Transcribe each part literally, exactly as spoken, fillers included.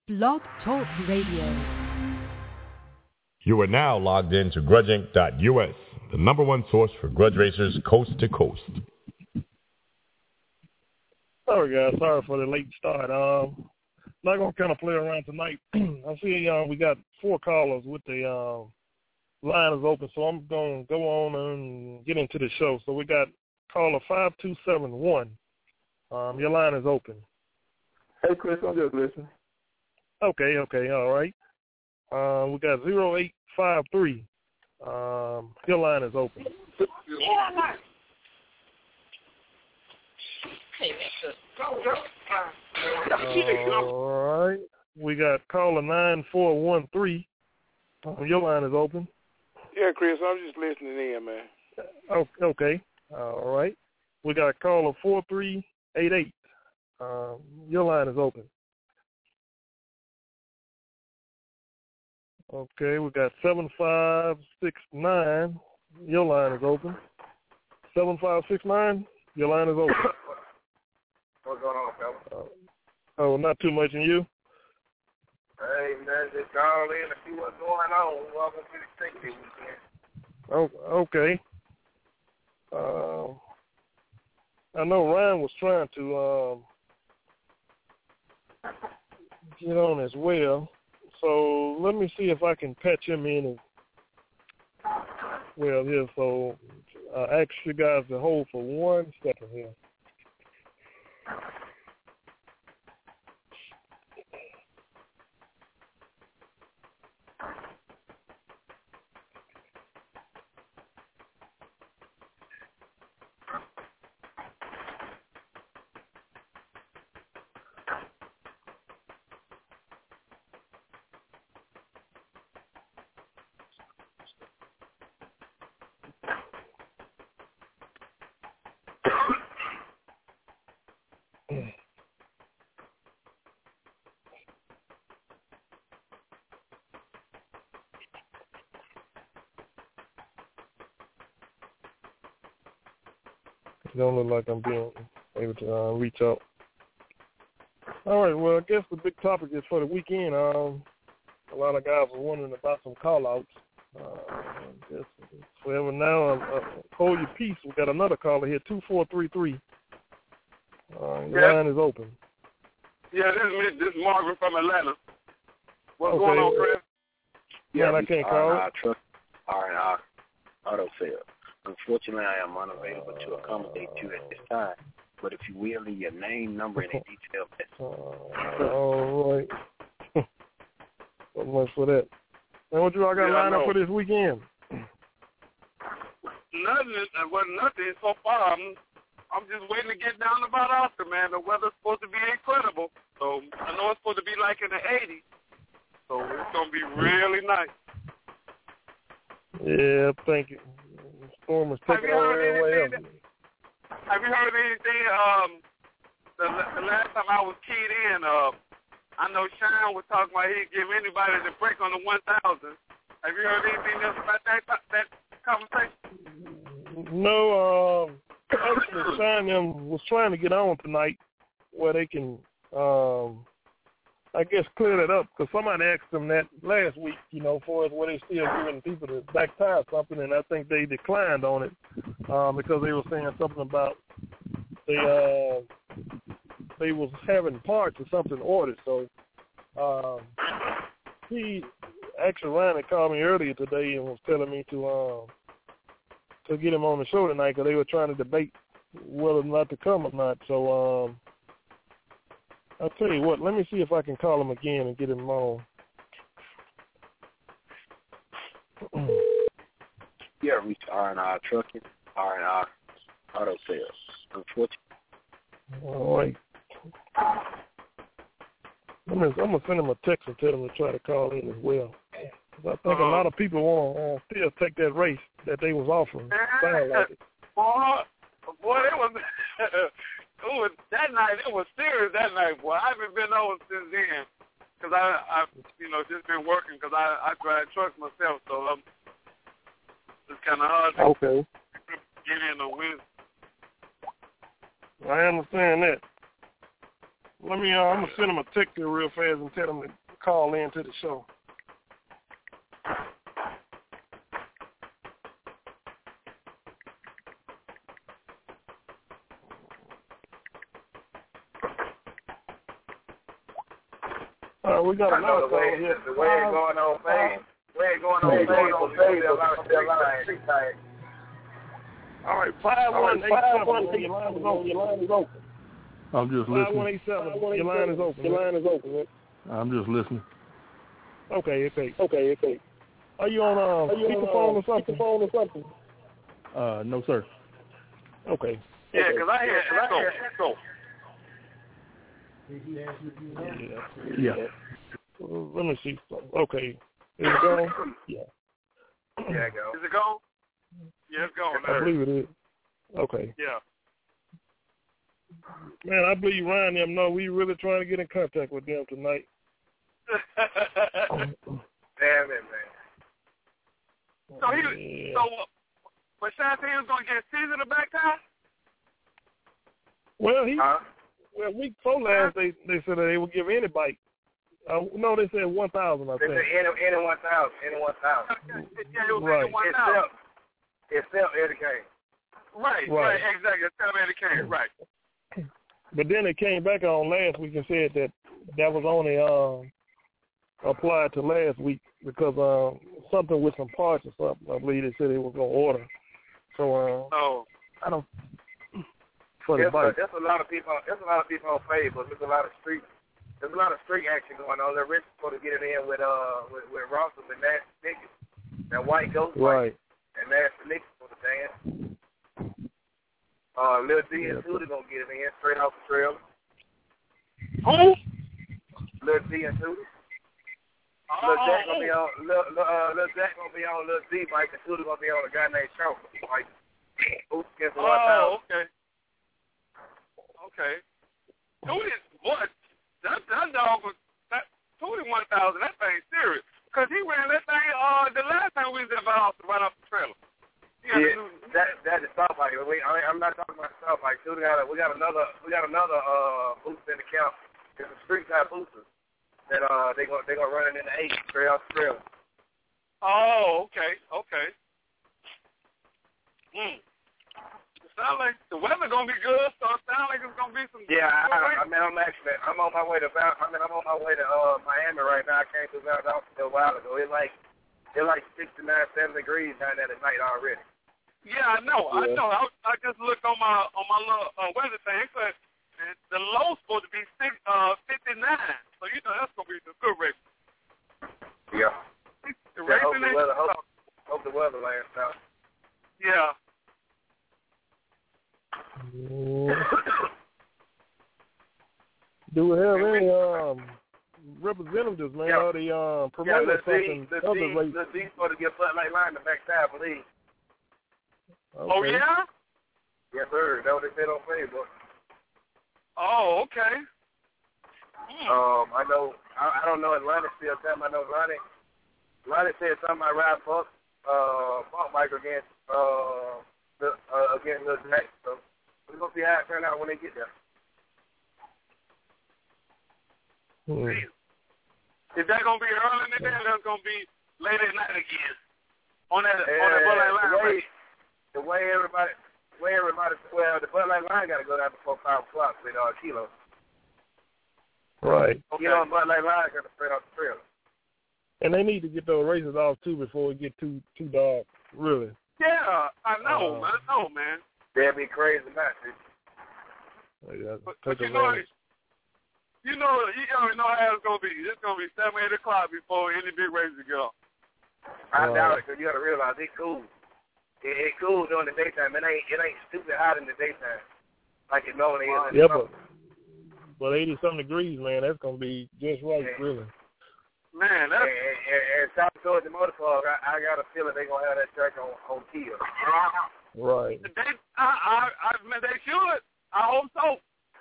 Blog Talk Radio. You are now logged in to grudge inc dot U S, the number one source for grudge racers coast to coast. Sorry, guys. Sorry for the late start. Um, not going to kind of play around tonight. I see uh, we got four callers with the uh, line is open, so I'm going to go on and get into the show. So we got caller five two seven one. Um, your line is open. Hey, Chris, I'm just listening. Okay, okay, all right. Uh, we got zero eight five three. Um, your line is open. All right. We got caller nine four one three. Um, your line is open. Yeah, Chris, I'm just listening in, man. Oh, okay. All right. We got caller four three eight eight. Um, your line is open. Okay, we got seven five six nine. Your line is open. seven five six nine, your line is open. What's going on, fella? Uh, oh, not too much in you? Hey, man, just call in and see what's going on. Welcome to the safety weekend. Oh, okay. Uh, I know Ryan was trying to um, get on as well. So let me see if I can patch him in as well here. So I uh, ask you guys to hold for one second here. It don't look like I'm being able to uh, reach out. All right, well, I guess the big topic is for the weekend. Um, a lot of guys were wondering about some call-outs. Uh, just forever now, uh, hold your peace. We got another caller here, two four three three. Uh, your yeah. line is open. Yeah, this is me. This is Margaret from Atlanta. What's okay. going on, Chris? Yeah, I can't call. R and R truck, R and R auto sales. Unfortunately, I am unavailable to accommodate you at this time. But if you will, leave your name, number, and a detailed message. Uh, all right. So much for that. And what you all got yeah, lined up for this weekend? Nothing. Well, nothing so far. I'm, I'm just waiting to get down about Oscar, man. The weather's supposed to be incredible. So I know it's supposed to be like in the eighties. So it's going to be really nice. Yeah, thank you. The storm is taking over everywhere else. Have you heard anything? Um, the, the last time I was keyed in, uh, I know Sean was talking about he'd give anybody the break on the one thousand. Have you heard anything else about that that conversation? No, um, actually, Sean them was trying to get on tonight where they can, um, I guess, clear that up, because somebody asked them that last week, you know, for us, were they still giving people the back tire something, and I think they declined on it um, because they were saying something about they uh, they was having parts or something ordered. So um, he actually Ryan had called me earlier today and was telling me to um, to get him on the show tonight because they were trying to debate whether or not to come or not. So. Um, I'll tell you what, let me see if I can call him again and get him on. Yeah, reach R and R Trucking, R and R Auto Sales. Unfortunately. All right. I'm going to send him a text and tell him to try to call in as well. I think uh-huh. a lot of people want to uh, still take that race that they was offering. Sound like it. Boy, boy, it was... It was, that night, it was serious that night, boy. I haven't been over since then because I, I, you know, just been working because I, I drive trucks myself, so um, it's kind of hard to okay. get in on Wednesday. I understand that. Let me. Uh, I'm gonna send him a text here real fast and tell him to call in to the show. Uh, we got another call here. The way it's going on, fame. The way it's going on, fame. There's a lot of street time. All right, five one eight seven. Your line is open. Your line is open. I'm just listening. Five one eight seven. Your line is open. Your line is open. I'm just listening. Okay, okay, okay, okay. Are you on uh, speakerphone or something? Phone or something? Uh, no, sir. Okay. Yeah, because I hear echo. Yeah. Yeah. Let me see. Okay. Is it going? Yeah. Yeah, go. Is it going? Yeah, it's going. I believe it is. Okay. Yeah. Man, I believe Ryan and them know we really trying to get in contact with them tonight. Damn it, man. So he, yeah. so when Sean said he was going to get Caesar the back tie? Well, he, Huh? well, week before last, they, they said that they would give anybody. Uh, no, they said one thousand, I They think. said any, any one thousand, any one thousand. Yeah, it was Right. one thousand. Except, except Eddie Kane. Right, Right. right, exactly. Tell me Eddie Kane, right. But then they came back on last week and said that that was only um, applied to last week because um, something with some parts or something. I believe they said they were going to order. So uh, Oh. I don't. For the There's a, bike. there's a lot of people. There's a lot of people on Facebook. There's a lot of street. There's a lot of street action going on. They're rich supposed to get it in with uh with, with Russell and Nasty Nicky. That white ghost Right. bike and Nasty Nicky for the dance. Uh, Lil D and Yeah. Tootie gonna get it in straight off the trail. Who? Lil D and Tootie. Oh, Lil Jack gonna be on. Lil, Lil, uh, Lil Jack gonna be on Lil D bike and Tootie gonna be on a guy named Chaucer bike. Oops, against the one oh, thousand. okay. Okay. Tootie, what? That, that dog was, that, Tootie one thousand, that thing serious. Because he ran that thing uh, the last time we was at my house right off the trailer. Yeah, that that is stop bike. We, I mean, I'm not talking about stop bike. Too, we got a, we got another we got another uh booster in the camp. It's a street type booster that uh they gonna they gonna run it in the eight straight off the trail. Oh, okay, okay. Hmm. It sounds like the weather gonna be good, so it sounds like it's gonna be some. Yeah, I, I mean I'm actually I'm on my way to Val. I mean I'm on my way to uh Miami right now. I came to Valdosta a while ago. It's like it's like sixty-nine, seventy degrees down there at night already. Yeah, I know. Yeah. I know. I, I just looked on my on my little uh, weather thing. It said uh, the low's supposed to be six, uh, fifty-nine. So you know that's gonna be some good race. Yeah. The Yeah, hope racing the is. weather hope, hope the weather lasts out. Yeah. Do we have any um, representatives, man, Yeah. or the um, Yeah, promoter let's see. something Let's other see. race? Let's see. Supposed to get Bud Light line the back side, I believe. Okay. Oh yeah. Yes, sir. That's what they said on Facebook. Oh okay. Hmm. Um, I know. I, I don't know if Lonnie still time. I know Lonnie. Lonnie said something about Ryan Funk, uh, Funk Mike against uh, the, uh against Lil Jack. So we're gonna see how it turn out when they get there. Hmm. Is that gonna be early in the day, or that's gonna be late at night again? On that And on that Bud Light line. the way, Right? the way everybody, the way everybody, well, the Bud Light line got to go down before five o'clock with uh Kilo. Right. You know, Bud Light line got to straight off the trail. And they need to get those races off too before it get too too dark. Really. Yeah, I know, Uh, man. I know, man. That'd be crazy, not it? Like, that's- But, take but you know, advantage. you know, you already know how it's gonna be. It's gonna be seven, eight o'clock before any big races go. I Right. doubt it, because you got to realize it's cool. It, it's cool during the daytime. It ain't it ain't stupid hot in the daytime like it normally is in Yeah, the but summer. but eighty some degrees, man, that's gonna be just right, Yeah. really. Man, And, that's and, and south towards the motor park, I, I got a feeling they're gonna have that track on on Kia. Right. they. I, I, I mean, they should. I hope so.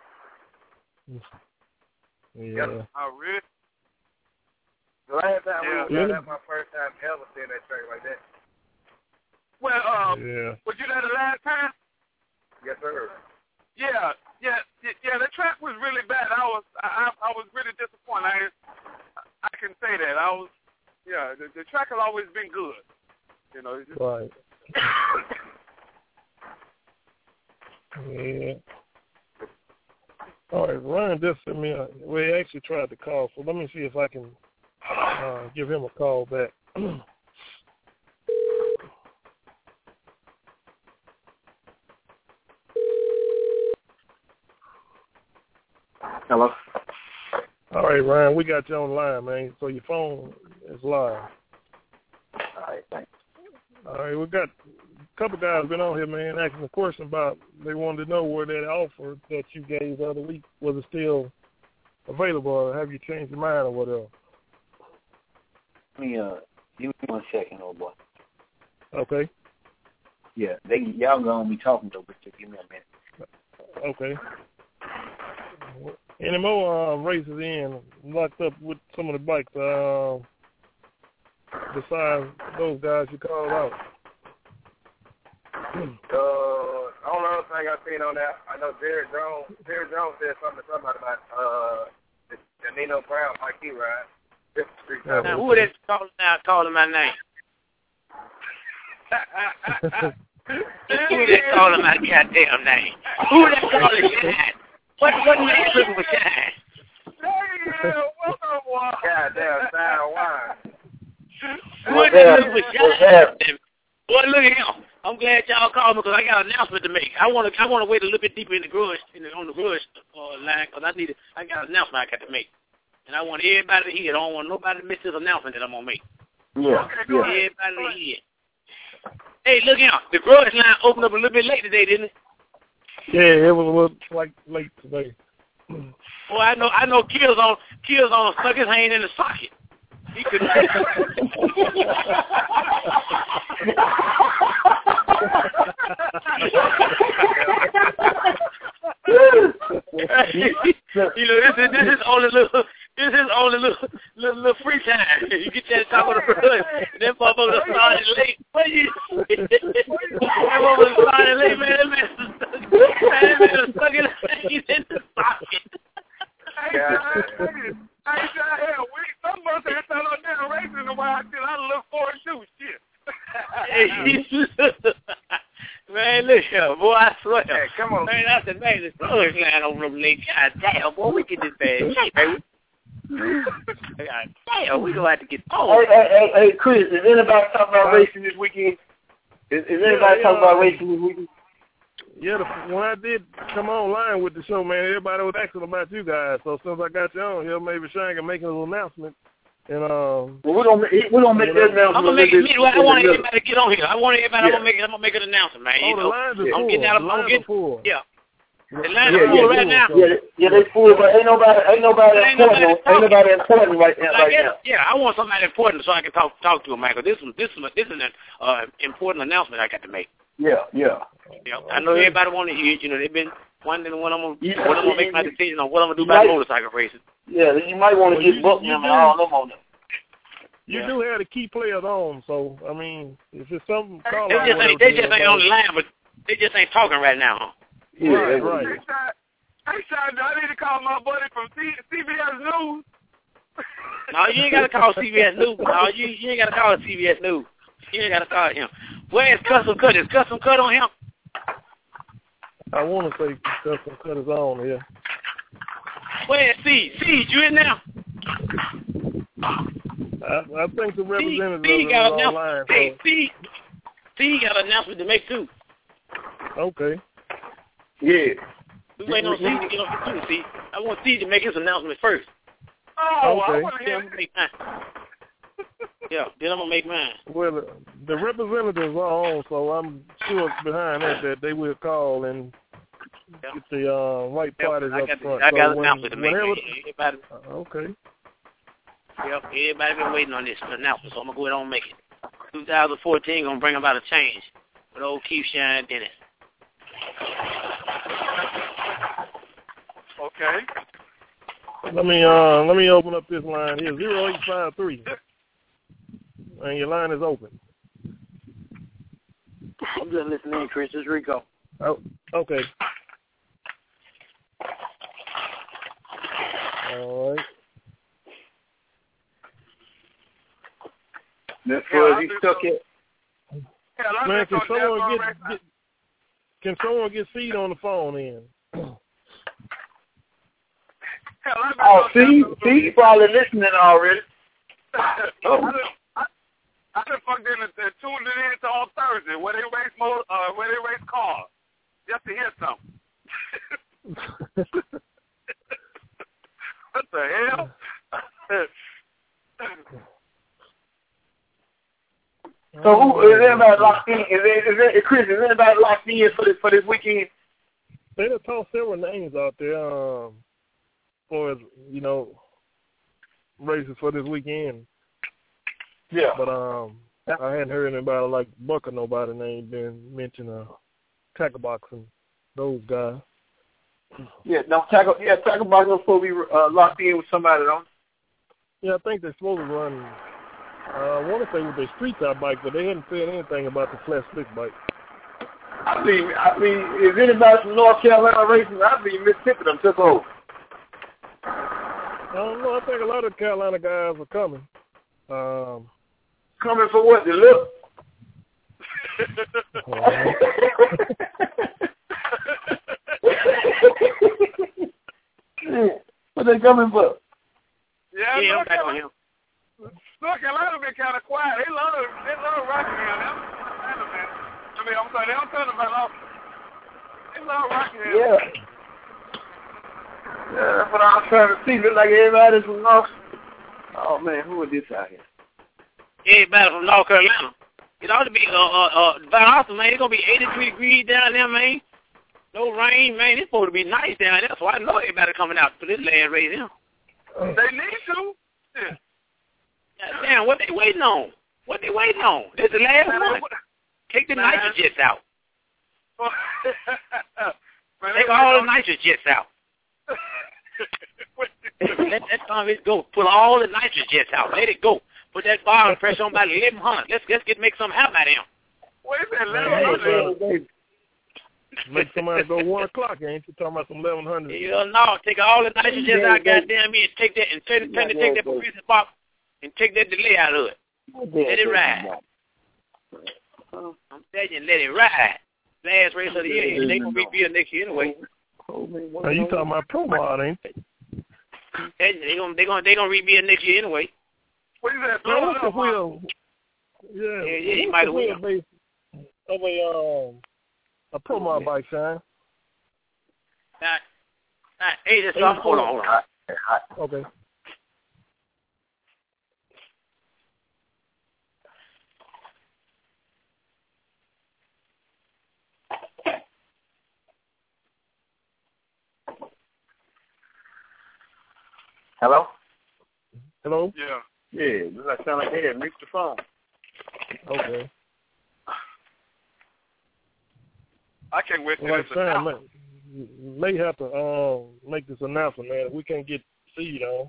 Yeah. I really. The last time Yeah. we was there, that's my first time ever seeing that track like that. Well, um, Yeah. was you there the last time? Yes, sir. Yeah, yeah, yeah, yeah, the track was really bad. I was I, I was really disappointed. I I can say that. I was yeah. The, the track has always been good. You know. It's just, right. Yeah. All right, Ryan just sent me a, well, he actually tried to call, so let me see if I can uh, give him a call back. Hello. All right, Ryan, we got you on the line, man, so your phone is live. All right, thanks. All right, we got a couple guys been on here, man, asking a question about, they wanted to know where that offer that you gave the other week, was it still available, or have you changed your mind or whatever? Let me, uh, give me one second, old boy. Okay. Yeah, they y'all gonna be talking to, but just give me a minute. Okay. Any more uh, races in, locked up with some of the bikes, uh, besides those guys you called out? Uh, the only other thing I seen on that, I know Jared Jones. Jared Jones said something to somebody about uh, the, the Nino Brown bike he ride. This street Yeah, Now, who is calling now calling my name? Who is calling my goddamn name? Who that calling Shine? What what name looking for Shine? yeah, what's up, boy? Goddamn sound wine. What that looking for Shine? Boy, look at him. I'm glad y'all called me because I got an announcement to make. I want to I want to wait a little bit deeper in the grudge, in the, on the grudge uh, line because I need to, I got an announcement I got to make. And I want everybody to hear. I don't want nobody to miss this announcement that I'm going to make. Yeah, yeah. Everybody to hear. Hey, look here. The grudge line opened up a little bit late today, didn't it? Yeah, it was a little like late today. Well, I know I know Kills on Kills on stuck his hand in the socket. He couldn't. You know, this is this is only little this is only little little, little free time. You get that top of the run, and that motherfucker started late. What you? That motherfucker started late, man. That man stuck, man, that man stuck his hand in the socket. Hey, I hell, we some of us had done on down racing in a while until I look forward to shit. Man, look here, boy, I swear. Hey, come on. Man, I said, man, this grudge line over them late. God damn, boy, we get this bad shit, baby. God damn, we gonna have to get Hey, hey, hey, hey, Chris, is anybody talking about racing this weekend? Is, is anybody yeah, talking about uh, racing this weekend? Yeah, the, when I did come online with the show, man, everybody was asking about you guys. So since I got you on here, maybe Shane can make a little announcement. And um, well, we're gonna we're gonna make that announcement. I'm gonna make it midway. I want everybody to get on here. I want everybody. Yeah. I'm gonna make. I'm gonna make an announcement, man. oh, You the know, lines are I'm full. getting out of. The I'm lines getting. are full. Yeah. The lines Yeah, are full yeah, right now. Yeah, yeah, they full, but ain't nobody, ain't nobody Ain't important, nobody ain't nobody important right now. Like Right this, now. yeah, I want somebody important so I can talk talk to him, Michael. This is this is this is an uh, important announcement I got to make. Yeah, yeah. You know, I know everybody want to hear it. You know, they've been wondering when I'm gonna Yeah, when I'm gonna yeah, make my yeah. decision on what I'm gonna do You about might- motorcycle racing. Yeah, you might want to Well, get you- booked you them do- and all them on them. You Yeah. do have the key players on, so I mean, if it's something, call They out just whatever ain't they to just ain't on the everybody. line, but they just ain't talking right now. Huh? Yeah, Right, that's right. what it is. Hey, Sean, I need to call my buddy from C- CBS News. No, you ain't gotta call C B S News. No, you you ain't gotta call C B S News. You ain't gotta call him. Where is Custom Cut? Is Custom Cut on him? I want to say Custom Cut is on here. Where is C? C, you in there? I, I think the C, representative C is got an online. announcement. C, C, C got an announcement to make too. So, okay. Yeah. We waiting on C to get on the too. See, I want C to make his announcement first. Oh, I Okay. want to Then hear I'm gonna make mine. Yeah, then I'm gonna make mine. Well, the, the representatives are on, so I'm sure behind that that they will call and Yeah. get the uh, right Yeah, parties I up got, front. I so got an when, announcement to make. whenever, Everybody, uh, okay. yep, everybody been waiting on this announcement, so I'm gonna go ahead and make it. twenty fourteen gonna bring about a change with old Keith Shine Dennis. Okay. Let me uh let me open up this line here, zero eight five three, and your line is open. I'm just listening, Chris. It's Rico. Oh, okay. All right. That's Yeah, where I he do stuck so. it. Yeah, I Man, think can so. someone That's get, all right. get can someone get Seed on the phone in? Hell, I think Oh, so. see, see, he probably listening already. Oh. I just, I, I just fucked in and and tuned it in to on Thursday where they race mo uh where they race cars just to hear something. What the hell? So who is anybody locked in? Is it, is it, Chris? Is anybody locked in for this for this weekend? They done tossed several names out there, um, for you know races for this weekend. Yeah. But um, I hadn't heard anybody like Buck or nobody name been mentioned. Uh, Tackle Box and those guys. Yeah, no, tackle. Yeah, tackle box was supposed to be uh, locked in with somebody on. Yeah, I think they're supposed to run. Uh, I want to say with their street out bike, but they hadn't said anything about the flat stick bike. I mean, I mean, is anybody from North Carolina racing? I mean, Mississippi them took over. I don't know. I think a lot of Carolina guys are coming. Um, Coming for what? The look. What they coming for? Yeah, Yeah, I'm North back on Carolina, him. North Carolina been kind of quiet. They love they love Rockingham. Man. I mean, I'm sorry, they don't tell them about all. They love Rockingham. Yeah. Yeah, that's what I was trying to see. Look like everybody's from North. Oh man, who is this out here? Everybody from North Carolina. It ought to be uh uh uh Van Austin, man. It's gonna be eighty-three degrees down there, man. No rain, man. It's supposed to be nice down there, so I know everybody coming out for this last race here. They need to. Yeah. God damn, what they waiting on? What they waiting on? This the last one. Take the nitrous jets out. Man, Take all the nitrous jets out. Let that son of it go. Pull all the nitrous jets out. Let it go. Put that bar pressure on about eleven hundred. Let's let's get make something happen out of him. What is that? eleven hundred? Make somebody go one o'clock. Ain't you talking about some eleven hundred? Hell no. Take all the nitrous jets out, goddamn me, and take that and turn, turn to take that progressive box and take that delay out of it. Let it ride. I'm telling you, let it ride. Last race of the year, they gonna rebuild next year anyway. Now you talking about pro mod, ain't they? They gonna they gonna they gonna rebuild next year anyway. What is that? Man, what's the wheel? Yeah, Yeah, yeah, you what's might the have wheel win. base of a um a pro mod bike, Shine? Now, now, hey, this song. Hold on, hold on. Okay. Hello? Hello? Yeah. Yeah, does that sound like they had mixed the phone? Okay. I can't wait to Like this Shine announcement. may, may have to um make this announcement, man. We can't get Seed on.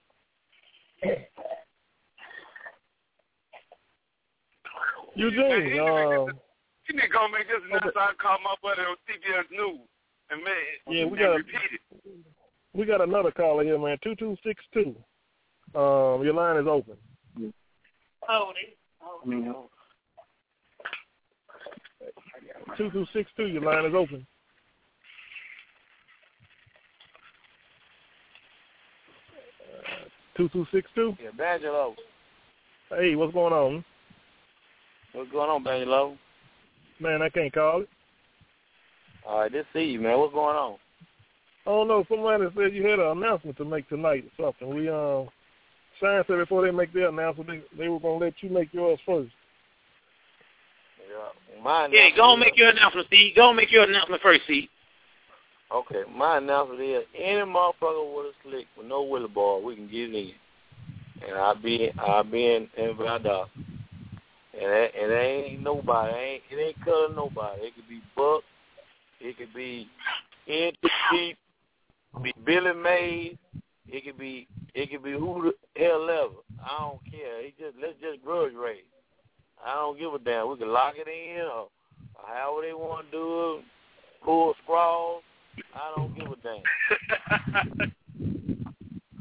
Eugene, You um, need to go make this announcement. I call my buddy on C B S News and man, yeah, we and got repeat it. we got another caller here, man. Two two six two. Um, your line is open. Oh, Two two six two. Your line is open. Two two six two. Yeah, Bangelo. Hey, what's going on? What's going on, Bangelo? Man, I can't call it. All right, this see you, man. What's going on? I don't know. Somebody said you had an announcement to make tonight or something. We um, Shine said before they make their announcement, they, they were gonna let you make yours first. Yeah, my yeah, go and make your announcement, Steve. Go and make your announcement first, Steve. Okay, my announcement is any motherfucker with a slick with no wheelie bar, we can get it in. And I'll be I'll be in in Valdez. And it, it ain't nobody. It ain't, it ain't cutting nobody. It could be Buck. It could be N T P. Be Billy Mays. It could be it could be who the hell ever. I don't care. It just let's just grudge race. I don't give a damn. We can lock it in or, or however they want to do it. Pull scrawls. I don't give a damn.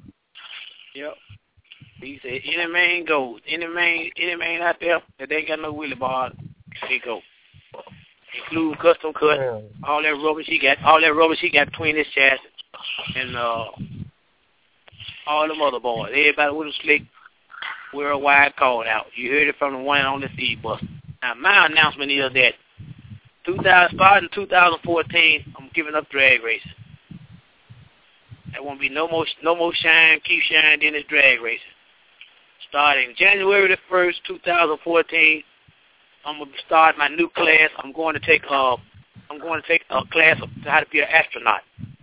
Any man goes. Any man, any man out there that ain't got no wheelie bar, they go. Include custom cut, all that rubber she got, all that rubber she got between his chassis, and uh, all the motherboards. Everybody with a slick, worldwide called out. You heard it from the one on the seed bus. Now my announcement is that two thousand starting two thousand fourteen, I'm giving up drag racing. There won't be no more, no more shine, keep shine, then it's drag racing. Starting January the first, two thousand fourteen, I'm gonna start my new class. I'm going to take uh, I'm going to take a class of how to be an astronaut.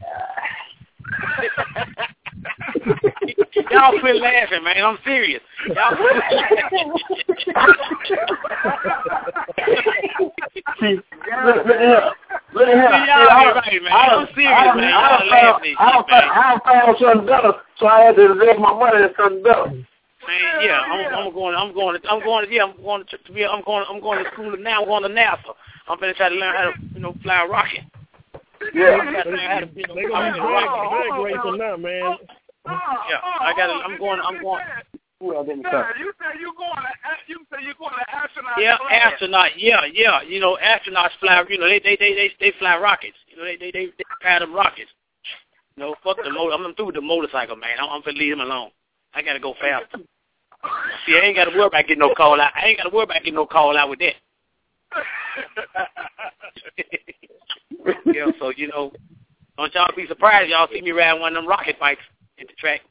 Y'all quit laughing, man. I'm serious. Y'all quit laughing. See, look, look here. Look here. See, y'all ain't right, man. I'm serious, man. Y'all laughing at shit, man. I found something better, so I had to invest my money in something better. Man, yeah, I'm, I'm going. I'm going. To, I'm going. To, yeah, I'm going to, to be. I'm going. I'm going to school now. I'm going to NASA. I'm going to try to learn how to, you know, fly a rocket. Yeah. They're going to be drag racing now, man. Yeah, I got. I'm going. I'm going. Well, then yeah, you say you going to. You say you going to astronaut. Yeah, class. astronaut. Yeah, yeah. You know, astronauts fly. You know, they they they they, they fly rockets. You know, they they they, they fly them rockets. You know, fuck the motor. I'm through with the motorcycle, man. I'm, I'm gonna leave him alone. I gotta go faster. See, I ain't got to worry about getting no call out. I ain't got to worry about getting no call out with that. Yeah, so, you know, don't y'all be surprised y'all see me riding one of them rocket bikes at the track.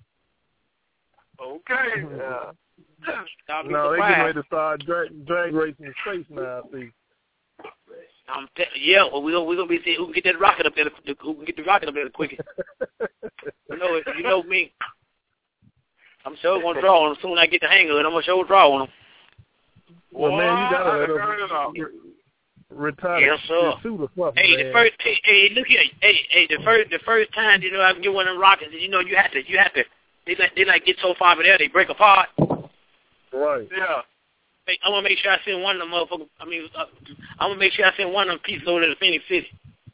Okay. Yeah. No, they're getting ready to start drag, drag racing in space now, I see. I'm t- yeah, well, we're gonna, we gonna be seeing who can get that rocket up there, the, who can get the rocket up there the quickest. You know it, you know me. I'm sure going to draw on them. As soon as I get the hang of it, I'm going to sure draw on them. Well, well man, you got to let them re- retire yes, sir. suit or something, Hey, man. the first, hey, hey, look here. Hey, hey, the first, the first time, you know, I can get one of them rockets, you know, you have to, you have to, they like, they like get so far over there, they break apart. Right. Yeah. Hey, I'm going to make sure I send one of them motherfuckers, I mean, uh, I'm going to make sure I send one of them pieces over to Phoenix City.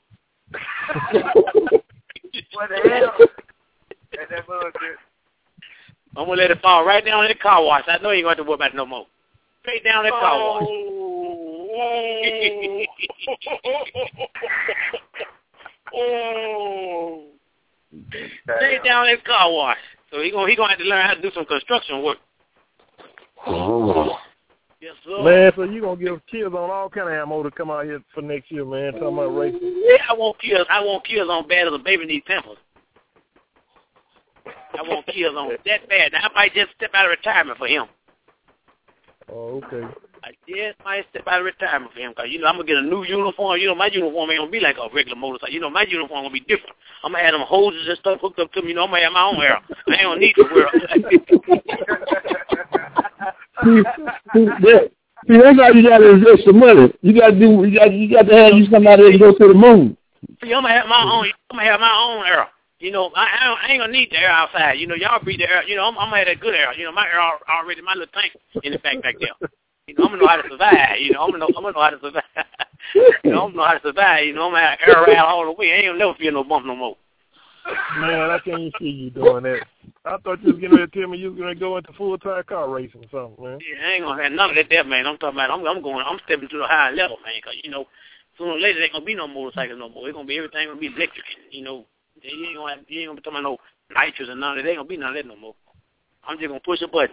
What the hell? That's that bullshit. I'm going to let it fall right down in the car wash. I know you ain't going to have to worry about it no more. Straight down in the car wash. Oh. Straight down in the car wash. So he's going he gonna have to learn how to do some construction work. Yes, sir. Man, so you going to give kids on all kind of ammo to come out here for next year, man, talking about racing. Yeah, I want kills. I want kills on bad as a baby needs pimples. I want kills on that bad. Now, I might just step out of retirement for him. Oh, okay. I just might step out of retirement for him because, you know, I'm going to get a new uniform. You know, my uniform ain't going to be like a regular motorcycle. You know, my uniform going to be different. I'm going to have them hoses and stuff hooked up to me. You know, I'm going to have my own hair. I ain't going to need to wear it. See, that's how you got to invest the money. You got to do. You got. You got to have you somebody that can go to the moon. See, I'm gonna have my own. I'm gonna have my own air. You know, I, I, don't, I ain't gonna need the air outside. You know, y'all breathe the air. You know, I'm, I'm gonna have that good air. You know, my air already, my little tank in the back back there. You know, I'm gonna know how to survive. You know, I'm gonna know. I'm gonna know how to survive. You know, I'm gonna know how to survive. You know, I'm gonna have air around all the way. I ain't gonna never feel no bump no more. Man, I can't see you doing that. I thought you was getting ready to tell me you was going to go into full-time car racing or something, man. Yeah, I ain't going to have none of that there, man. I'm talking about, I'm, I'm going, I'm stepping to the higher level, man, because, you know, sooner or later there ain't going to be no motorcycles no more. It's going to be, everything going to be electric, you know. You ain't going to, you ain't going to be talking about no nitrous and none of that. There ain't going to be none of that no more. I'm just going to push a button.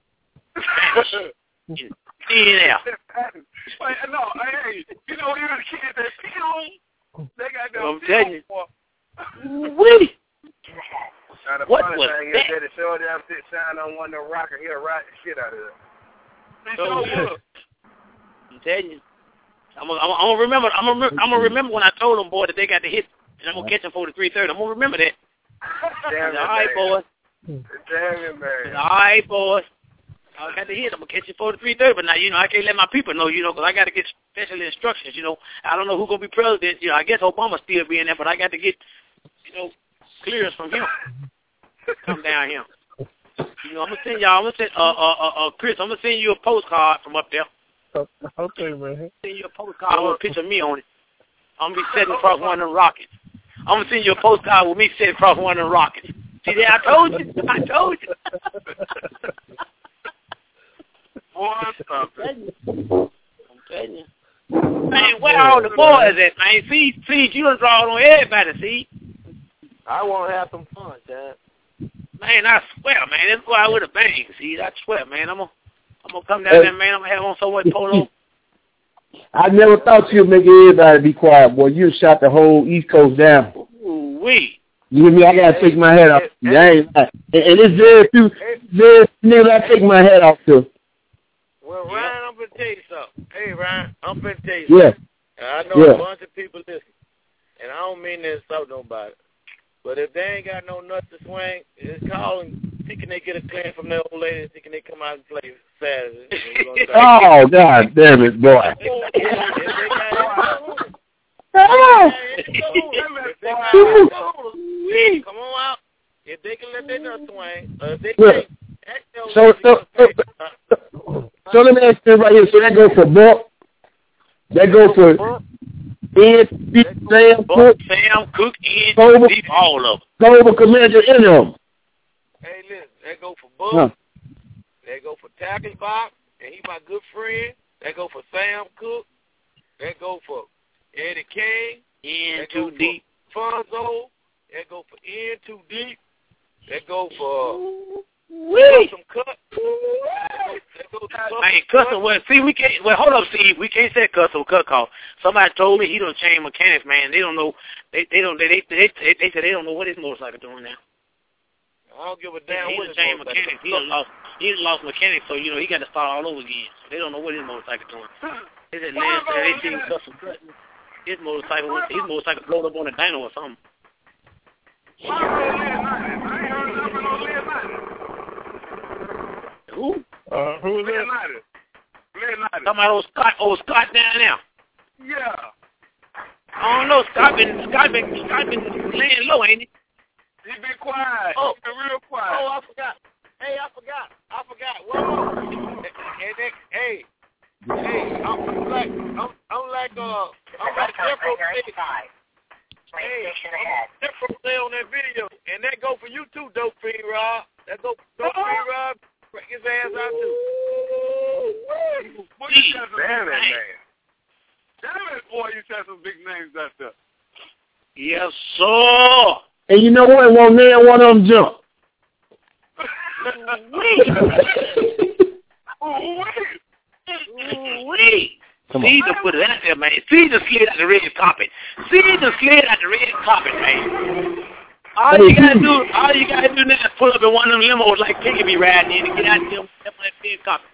See you there. Wait, no, hey, you know, even the kids that film, they got them. I'm telling you. Wait. Now, the What funny was thing that? is that the show them sit shine on one of them rockers, he'll ride the shit out of it. So good. I'm telling you. I'm gonna, I'm gonna remember. I'm gonna, I'm gonna remember when I told them, boy, that they got to hit, and I'm gonna catch them for the three thirty. I'm gonna remember that. Damn it, all right, man. boys. Damn it, man. All right, boys. I got to hit. I'm gonna catch you for the three thirty. But now, you know, I can't let my people know, you know, because I got to get special instructions. You know, I don't know who's gonna be president. You know, I guess Obama still be in there, but I got to get, you know, clearance from him. Come down here. You know, I'm gonna send y'all. I'm gonna send uh uh uh, uh Chris. I'm gonna send you a postcard from up there. Okay, man. Send you a postcard with a picture of me on it. I'm gonna be sitting across one of them rockets. I'm gonna send you a postcard with me sitting across one of them rockets. See there, I told you. I told you. Boy, stop it. I'm telling you. Man, where all the boys at, man? See, see, you done draw on everybody, see? I want to have some fun, Chad. Man, I swear, man, let's go out with a bang, see? I swear, man, I'm gonna, I'm gonna come down there, man. I'm gonna have on so much polo. I never thought you'd make everybody be quiet, boy. You shot the whole East Coast down. Ooh, wee. You hear me? I gotta take my head off. Hey, I ain't, and, and it's very few, very niggas I take my head off to. Well, Ryan, I'm going to tell you something. Hey, Ryan, I'm going to tell you Yeah. something. And I know Yeah. a bunch of people listen, and I don't mean to insult nobody. But if they ain't got no nuts to swing, just call and see can they get a claim from their old lady, see can they come out and play Saturday. Oh, God damn it, boy. If they got Oh. come on out. If they can let their nuts swing, or if they Yeah. can't, So, so, so, so let me ask you right here. So that go for Buck. That go for Ed, Sam Cook, Sam Cook, Ed, Cobra, Deep, all of them. Cobra Commander, any of them. Hey, listen, that go for Buck. Huh. That go for Tackle Box, and he my good friend. That go for Sam Cook. That go for Eddie King. In Too Deep. Fonzo. That go for In Too Deep. That go for Wee. some cut. That go to Man, custom. Well, see, we can't. Well, hold up, Steve. We can't say custom cut call. Somebody told me he don't change mechanics, man. They don't know. They they don't. They they they, they, they said they don't know what his motorcycle doing now. I don't give a damn he what done his changed motorcycle mechanics. He done lost. He done lost mechanics, so you know he got to start all over again. So they don't know what his motorcycle doing. They said last time they seen custom cut. His motorcycle, his motorcycle blowed up on a dyno or something. Who? Uh, who is that? Talking about old Scott, old Scott down there. Yeah. I don't know. Scott been, Scott been, Scott been laying low, ain't he? He been quiet. Oh. He been real quiet. Oh, I forgot. Hey, I forgot. I forgot. Whoa. And then, hey, hey, I'm like, I'm, I'm like, uh, I'm like Jeffro say. Hey, I'm Jeffro say on that video, and that go for you too, Dope Fiend Rob. That go for Dope Fiend Rob. Break his ass out too. Boy, you said some Damn big names. Damn it, boy, you said some big names out there. Yes, sir. And you know what? One man, one of them jump. Wait. Caesar put it out there, man. Caesar slid out the red carpet. Caesar slid out the red carpet, man. All you gotta do, all you gotta do now is pull up in one of them limos like Piggy be riding in and get out there on that red carpet.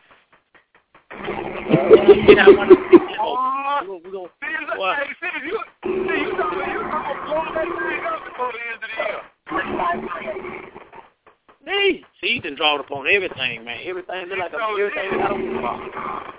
Get out one of them big limos. We're gonna, we're gonna, Hey, see, you, see, you talking you talking blow that thing up before the end of the year. See, see, he done drawed upon everything, man. Everything look like a, everything got a wall.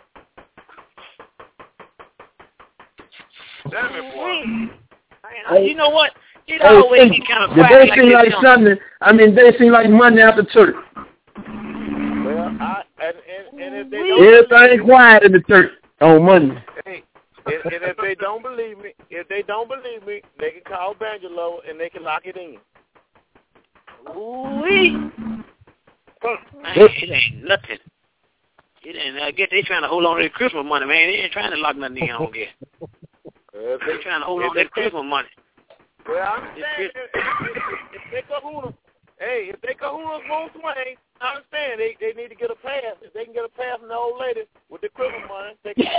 Damn it, boy. Hey, you know what? It Hey, always hey, be kind of the quiet day like seem this, like you know. Sunday. I mean, they seem like Monday after church. Well, I, and, and, and if they don't Everything quiet in the church on Monday. Hey, and, and if they don't believe me, if they don't believe me, they can call Bangelo and they can lock it in. Ooh-wee. It ain't nothing. It ain't. I guess they trying to hold on to their Christmas money, man. They ain't trying to lock nothing in. I don't guess. Well, They trying to hold on to their Christmas money. Well, I understand. If, if, if they kahuna, hey, if they kahunas won't swing, I understand. They they need to get a pass. If they can get a pass from the old lady with the Christmas money, they can.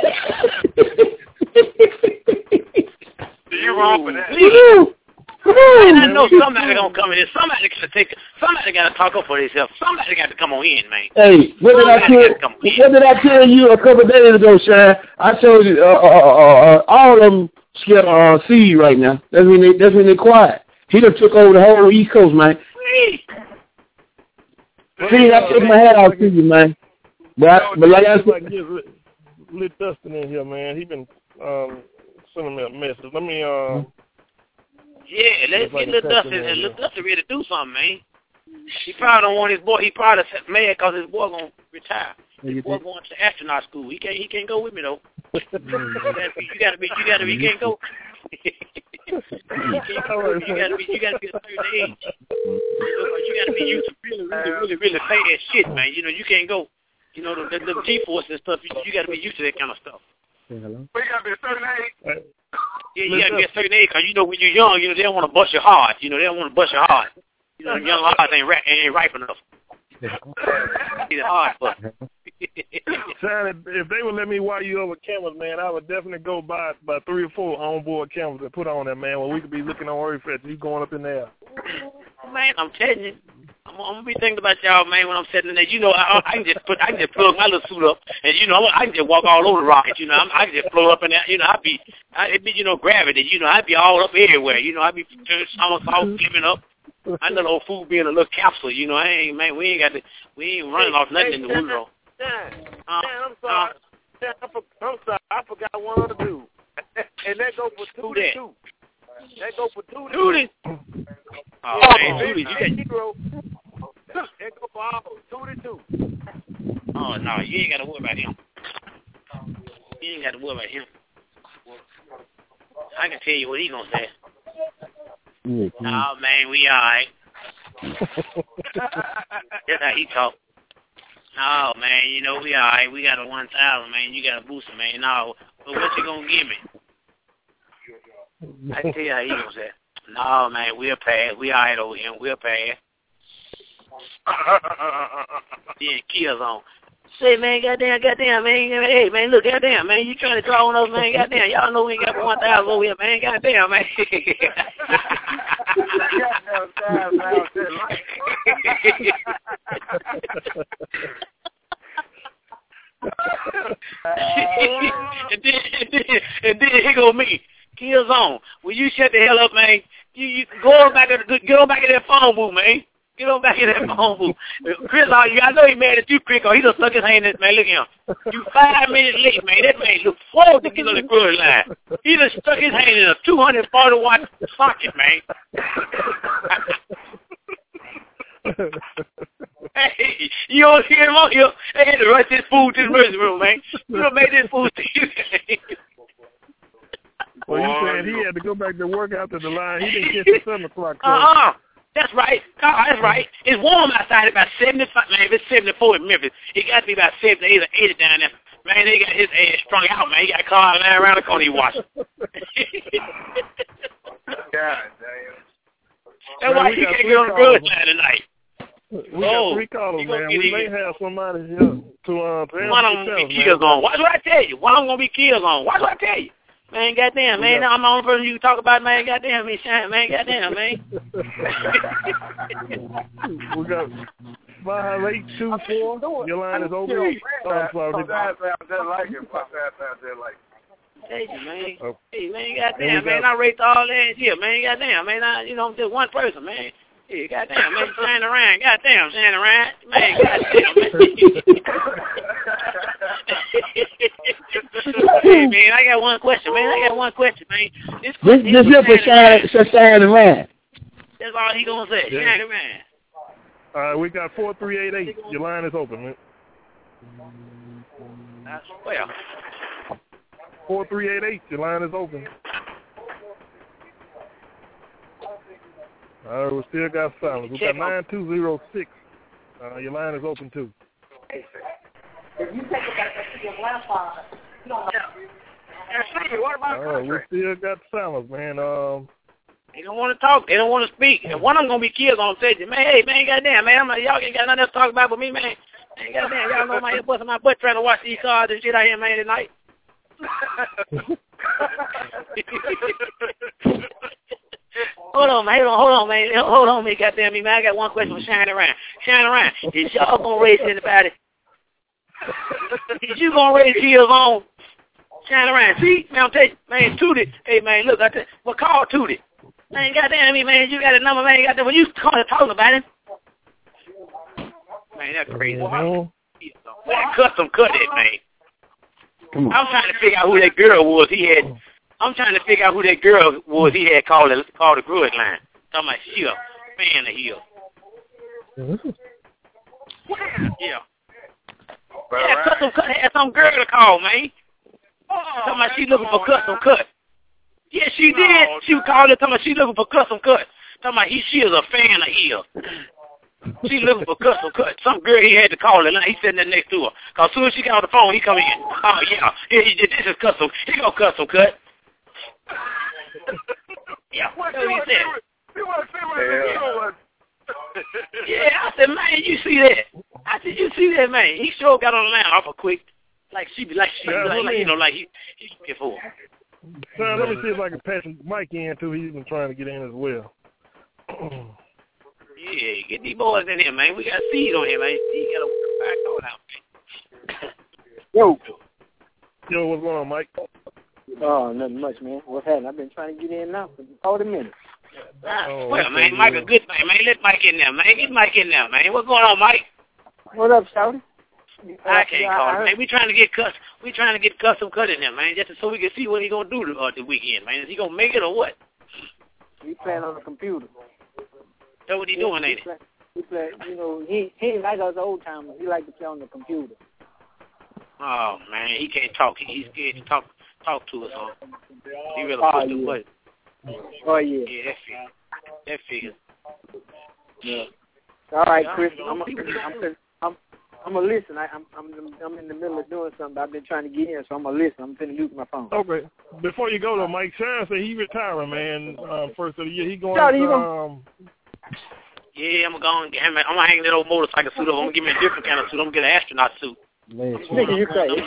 You wrong for that. Man, I know somebody gonna come in here. Somebody gotta take. Somebody gotta talk up for themselves. Somebody got to come on in, man. Hey, what did I tell? What did I tell you a couple of days ago, Shine? I told you uh, uh, uh, uh, all of them scared of uh, seed right now. That's when they. That's when they quiet. He done took over the whole East Coast, man. See, I take my hat off to you, man. But, I, but like I said, like get lit, lit Dustin in here, man. He been um, sending me a message. Let me. Uh, Yeah, let's get Lil Dustin and Lil Dustin ready to do something, man. He probably don't want his boy. He probably mad because his boy gonna retire. His boy going to astronaut school. He can't. He can't go with me though. you gotta be. You gotta be. You gotta be. You can't go. you can't go. You gotta be. You gotta be a certain age. You, know, you gotta be used to really, really, really, really fast shit, man. You know, you can't go. You know, the, the, the G-force and stuff, you, you got to be used to that kind of stuff. Hello? But you got to be a certain age. Yeah, you got to be a certain age, because, you know, when you're young, you know, they don't want to bust your heart. You know, they don't want to bust your heart. You know, young hearts ain't, ra- ain't ripe enough. It's hard, but... Son, if they would let me wire you over cameras, man, I would definitely go buy buy three or four onboard cameras and put on there, man, where we could be looking on Earth at you going up in there. Man, I'm telling you, I'm, I'm gonna be thinking about y'all, man, when I'm sitting in there. You know, I, I can just put, I can just plug my little suit up, and you know, I can just walk all over the rocket. You know, I'm, I can just float up in there. You know, I'd be, I, it'd be, you know, gravity. You know, I'd be all up everywhere. You know, I'd be almost all flipping up. I know the old food being a little capsule. You know, I ain't, man, we ain't got to, we ain't running off nothing in the window. Dan, Uh, Dan, I'm sorry. uh, Dan, I for, I'm sorry. I forgot one other dude. And that go for two to two. That go for two to Tootie. two. Oh, Yeah, man, baby, Tootie, you got... hero. That go for all two to two. Oh, no, you ain't got to worry about him. You ain't got to worry about him. I can tell you what he gonna say. Mm-hmm. Oh, man, we all right. That's how he talk. Oh, man, you know, we all right. We got a one thousand, man. You got a booster, man. No, but what you gonna give me? I can tell you how he gonna say. No, man, we'll pass. We all right over here. We'll pass. Yeah, kills on. Say, man, goddamn, goddamn, man. Hey, man, look, goddamn, man. You trying to draw on us, man. Goddamn, y'all know we ain't got one thousand over here, man. Goddamn, man. and, then, and, then, and then here go me. Kills on. Will you shut the hell up, man? You, you go on back to the, get on back in that phone booth, man. Get on back in that phone booth. Chris, I know he mad at you, Chris, or he done stuck his hand in, man. Look at him. You five minutes late, man. That man look forward to get on the grudge line. He done stuck his hand in a two hundred forty watt socket, man. Hey, you don't hear him on here. They had to rush this food to the emergency room, man. You done made this food to you. Well, you said he had to go back to work after the line. He didn't get to seven o'clock. Uh-uh. That's right. Oh, that's right. It's warm outside. About seventy-five. Man, if it's seventy-four in Memphis, it got to be about seventy-eight or eighty down there. Man, they got his ass strung out, man. He got a car lying around the corner he watching. God damn. That's why he can't get on the grudge line tonight. We oh, got three callers, man. We may have somebody here to, uh, to answer One of them yourself, be kills man. on. Watch what I tell you. One of them going to be kills on. Watch what I tell you. Man, goddamn, man, got, I'm the only person you can talk about, man. Goddamn, me, Shine, man. Goddamn, man. We got five eight two four. Your line is open. Oh, I'm sorry. That sounds just like it. That sounds just like it. Hey, man. Oh. Hey, man, goddamn, man. I rate all that shit, man. Goddamn, man. I, you know, I'm just one person, man. Hey, goddamn, man. Shine around. Goddamn, shine around. Man, goddamn, man. Hey, man, I got one question, man. I got one question, man. This This this is for Shine for Shine around. That's all he gonna say. Yeah. Shine around. All right, we got four three eight eight. Your line is open, man. That's well. Four three eight eight. Your line is open. All right, we still got silence. We got nine two zero six. Uh, your line is open too. If you take it back to your grandfather, you don't know. Hey, what about All right, we still got silence, man. Um, They don't want to talk. They don't want to speak. And one of them gonna be killed on stage. Man, hey, man, goddamn, man, I'm like, y'all ain't got nothing else to talk about but me, man. Man, goddamn, y'all know my head busting my butt trying to watch these cars and shit out here, man, tonight. Hold on, man. Hold on, hold on, man. Hold on, me, goddamn me, man. I got one question for Shine Around. Shine Around. Is y'all gonna raise anybody? Is you gonna raise heels on? Shine Around. See, man, I'm telling you, man, Tootie. Hey, man, look, I tell you, well, call Tootie. Man, goddamn me, man, you got a number, man. Goddamn, when you started talking about him, man, that's crazy. mm-hmm. That custom cut it, man. I'm trying to figure out who that girl was. He had. I'm trying to figure out who that girl was. He had called the called the grudge line. Talking about she a fan of heel. Mm-hmm. Yeah. Yeah, custom cut had some girl to call, man. Oh, talking about she looking for custom cut. Yeah, she did. She called it talking about she looking for custom cut. Talking about he she is a fan of heel. She looking for custom cut. Some girl he had to call her. He sitting there next to her. Cause as soon as she got on the phone, he come in. Oh yeah, yeah, he, this is custom. He go custom cut. Yeah, what he said? Yeah, I said, man, you see that? I said, you see that, man? He sure got on the line awful quick, like she be like she be like, like you know, like he he before. Son, let me see if I can patch Mike in too. He's been trying to get in as well. Yeah, get these boys in here, man. We got seed on here, man. He got to work back on out, man. Yo. Yo, what's going on, Mike? Oh, nothing much, man. What's happening? I've been trying to get in now for forty minutes. Oh, well, okay, man, Mike a good man, man. Let Mike in there, man. Get Mike in there, man. What's going on, Mike? What up, Shouty? I can't uh, call him, man. We trying to get custom. We trying to get custom cut in there, man, just so we can see what he gonna do to, uh, the weekend, man. Is he gonna make it or what? He playing on the computer. That's what he yeah, doing, ain't he? Play, he play, you know, he he ain't like us old timers. He like to play on the computer. Oh man, he can't talk. He, he's scared to talk talk to us. Huh? He really oh, pushed yeah. the button. Oh yeah. Yeah, that figure. That figure. Yeah. All right, Chris. I'm I'm I'm, I'm, I'm gonna listen. I, I'm I'm I'm in the middle of doing something. I've been trying to get in, so I'm gonna listen. I'm gonna use my phone. Okay. Before you go though, Mike, Sharon said he retiring, man. Um, first of the year, he going. Shouty, to, you gonna... um. Yeah, I'm gonna go. I'm gonna hang that old motorcycle suit up. I'm gonna give me a different kind of suit. I'm gonna get an astronaut suit. Nigga, you crazy.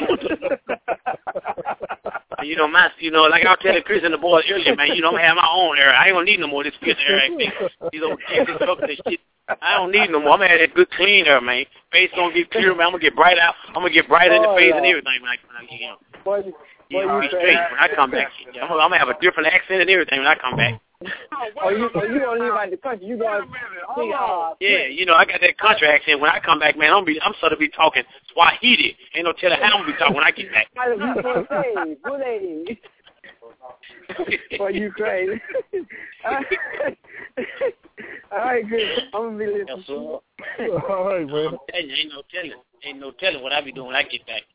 You know, my, you know, like I was telling Chris and the boys earlier, man, you know, I'm gonna have my own era. I ain't gonna need no more of this filter era. These old kids and trucks and shit. I don't need no more. I'm gonna have that good clean air, man. Face gonna get clear, man. I'm gonna get bright out. I'm gonna get bright in the face and everything, man. When I get you know. Boy, you, yeah, boy, be straight when I come back. I'm gonna, I'm gonna have a different accent and everything when I come back. Oh, you, oh, you gonna leave out the country? You gonna see how? Yeah, you know, I got that country accent. When I come back, man, I'm be, I'm sort of be talking Swahili. Ain't no telling how I'm gonna be talking when I get back. Boy, you crazy. All right, good. I'm gonna be listening. Yes, sir. All right, man. I'm telling you, ain't no telling. Ain't no telling what I be doing when I get back.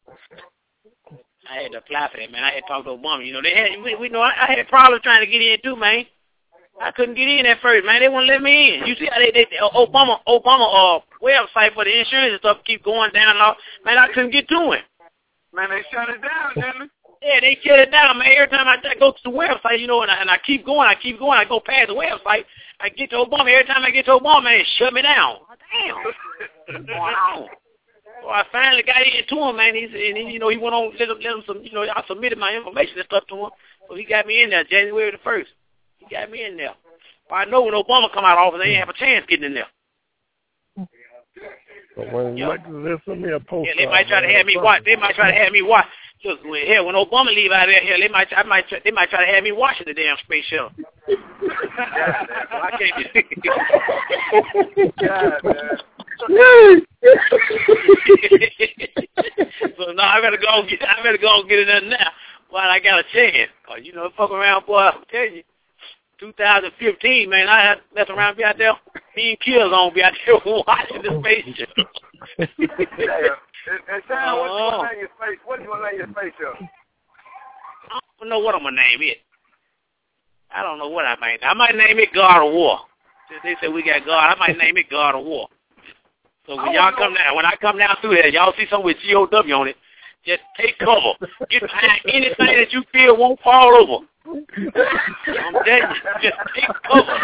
I had to apply for that, man. I had to talk to Obama. You know, they had, we, we know, I, I had problems trying to get in too, man. I couldn't get in at first, man. They wouldn't let me in. You see how they, they Obama, Obama, uh, website for the insurance and stuff keep going down and all. Man, I couldn't get to it. Man, they shut it down, didn't they? Yeah, they shut it down, man. Every time I, I go to the website, you know, and I, and I keep going, I keep going, I go past the website, I get to Obama. Every time I get to Obama, man, they shut me down. Damn. What's going on? So I finally got into him, man. He's, and he, you know, he went on, let him, let him some, you know, I submitted my information and stuff to him. So he got me in there January the first. He got me in there. But I know when Obama come out of office, they ain't have a chance getting in there. So when you like to listen to me a post, yeah, they might try to have me watch. They might try to have me watch. Look, when, here, when Obama leave out of there, here, they might, I might, they might try to have me watching the damn space shuttle. I can't be. God, man. So now I better go and get, I better go and get it done now while I got a chance. Cause you know, fuck around, boy. I'm telling you, twenty fifteen, man, I had to mess around, be out there. Me and Kills on be out there watching the space shuttle. And Sam, what you gonna name your space? What you gonna name your space shuttle? I don't know what I'm gonna name it. I don't know what I might. I might name it God of War. Since they said we got God, I might name it God of War. So when y'all come down, when I come down through there, y'all see something with G O W on it, just take cover. Get behind anything that you feel won't fall over. I'm telling you, just take cover.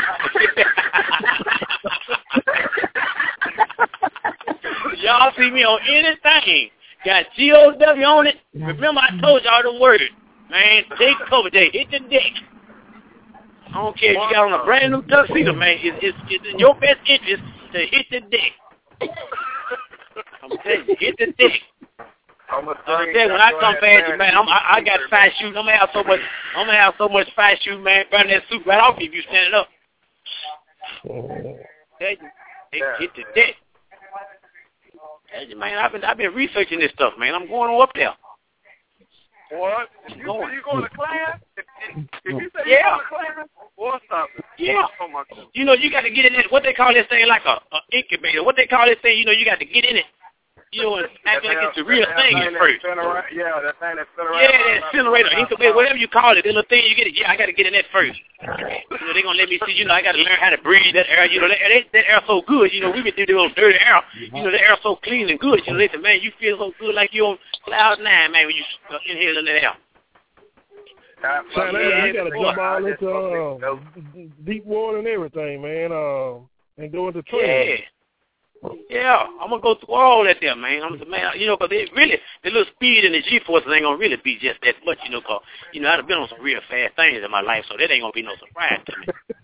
Y'all see me on anything, got G O W on it. Remember I told y'all the word, man, take cover. They hit the deck. I don't care if you got on a brand new tuxedo, man. It's, it's, it's in your best interest to hit the deck. I'm telling you, hit the dick. I'm gonna tell you, when I come past you, man, I'm, I, I got fast shoes. I'm gonna have so much. I'm gonna have so much fast shoes, man. Burn that suit right off if you standing up. Tell you, they hit the dick. Tell you, man, I've been I've been researching this stuff, man. I'm going on up there. What? If you say you going to class? If, if, if you say yeah. you going to class, or something? Yeah. Oh my God. You know, you got to get in it. What they call this thing, like a, a incubator. What they call this thing, you know, you got to get in it. you know, and act like it's the real thing at first. Around, yeah, that thing that spin around. Yeah, that incinerator, incubator, whatever you call it, the little thing you get it. Yeah, I got to get in that first. You know, they're going to let me see, you know, I got to learn how to breathe that air. You know, that, that, that air so good. You know, we been through the little dirty air. You know, the air so clean and good. You know, they say, man, you feel so good like you're on cloud nine, man, when you uh, inhaling that air. So, yeah, you got to jump all into uh, deep water and everything, man, uh, and go into training. Yeah. Yeah, I'm going to go through all that there, man. I'm man, you know, because it really, the little speed and the G-forces ain't going to really be just that much, you know, because, you know, I've been on some real fast things in my life, so that ain't going to be no surprise to me.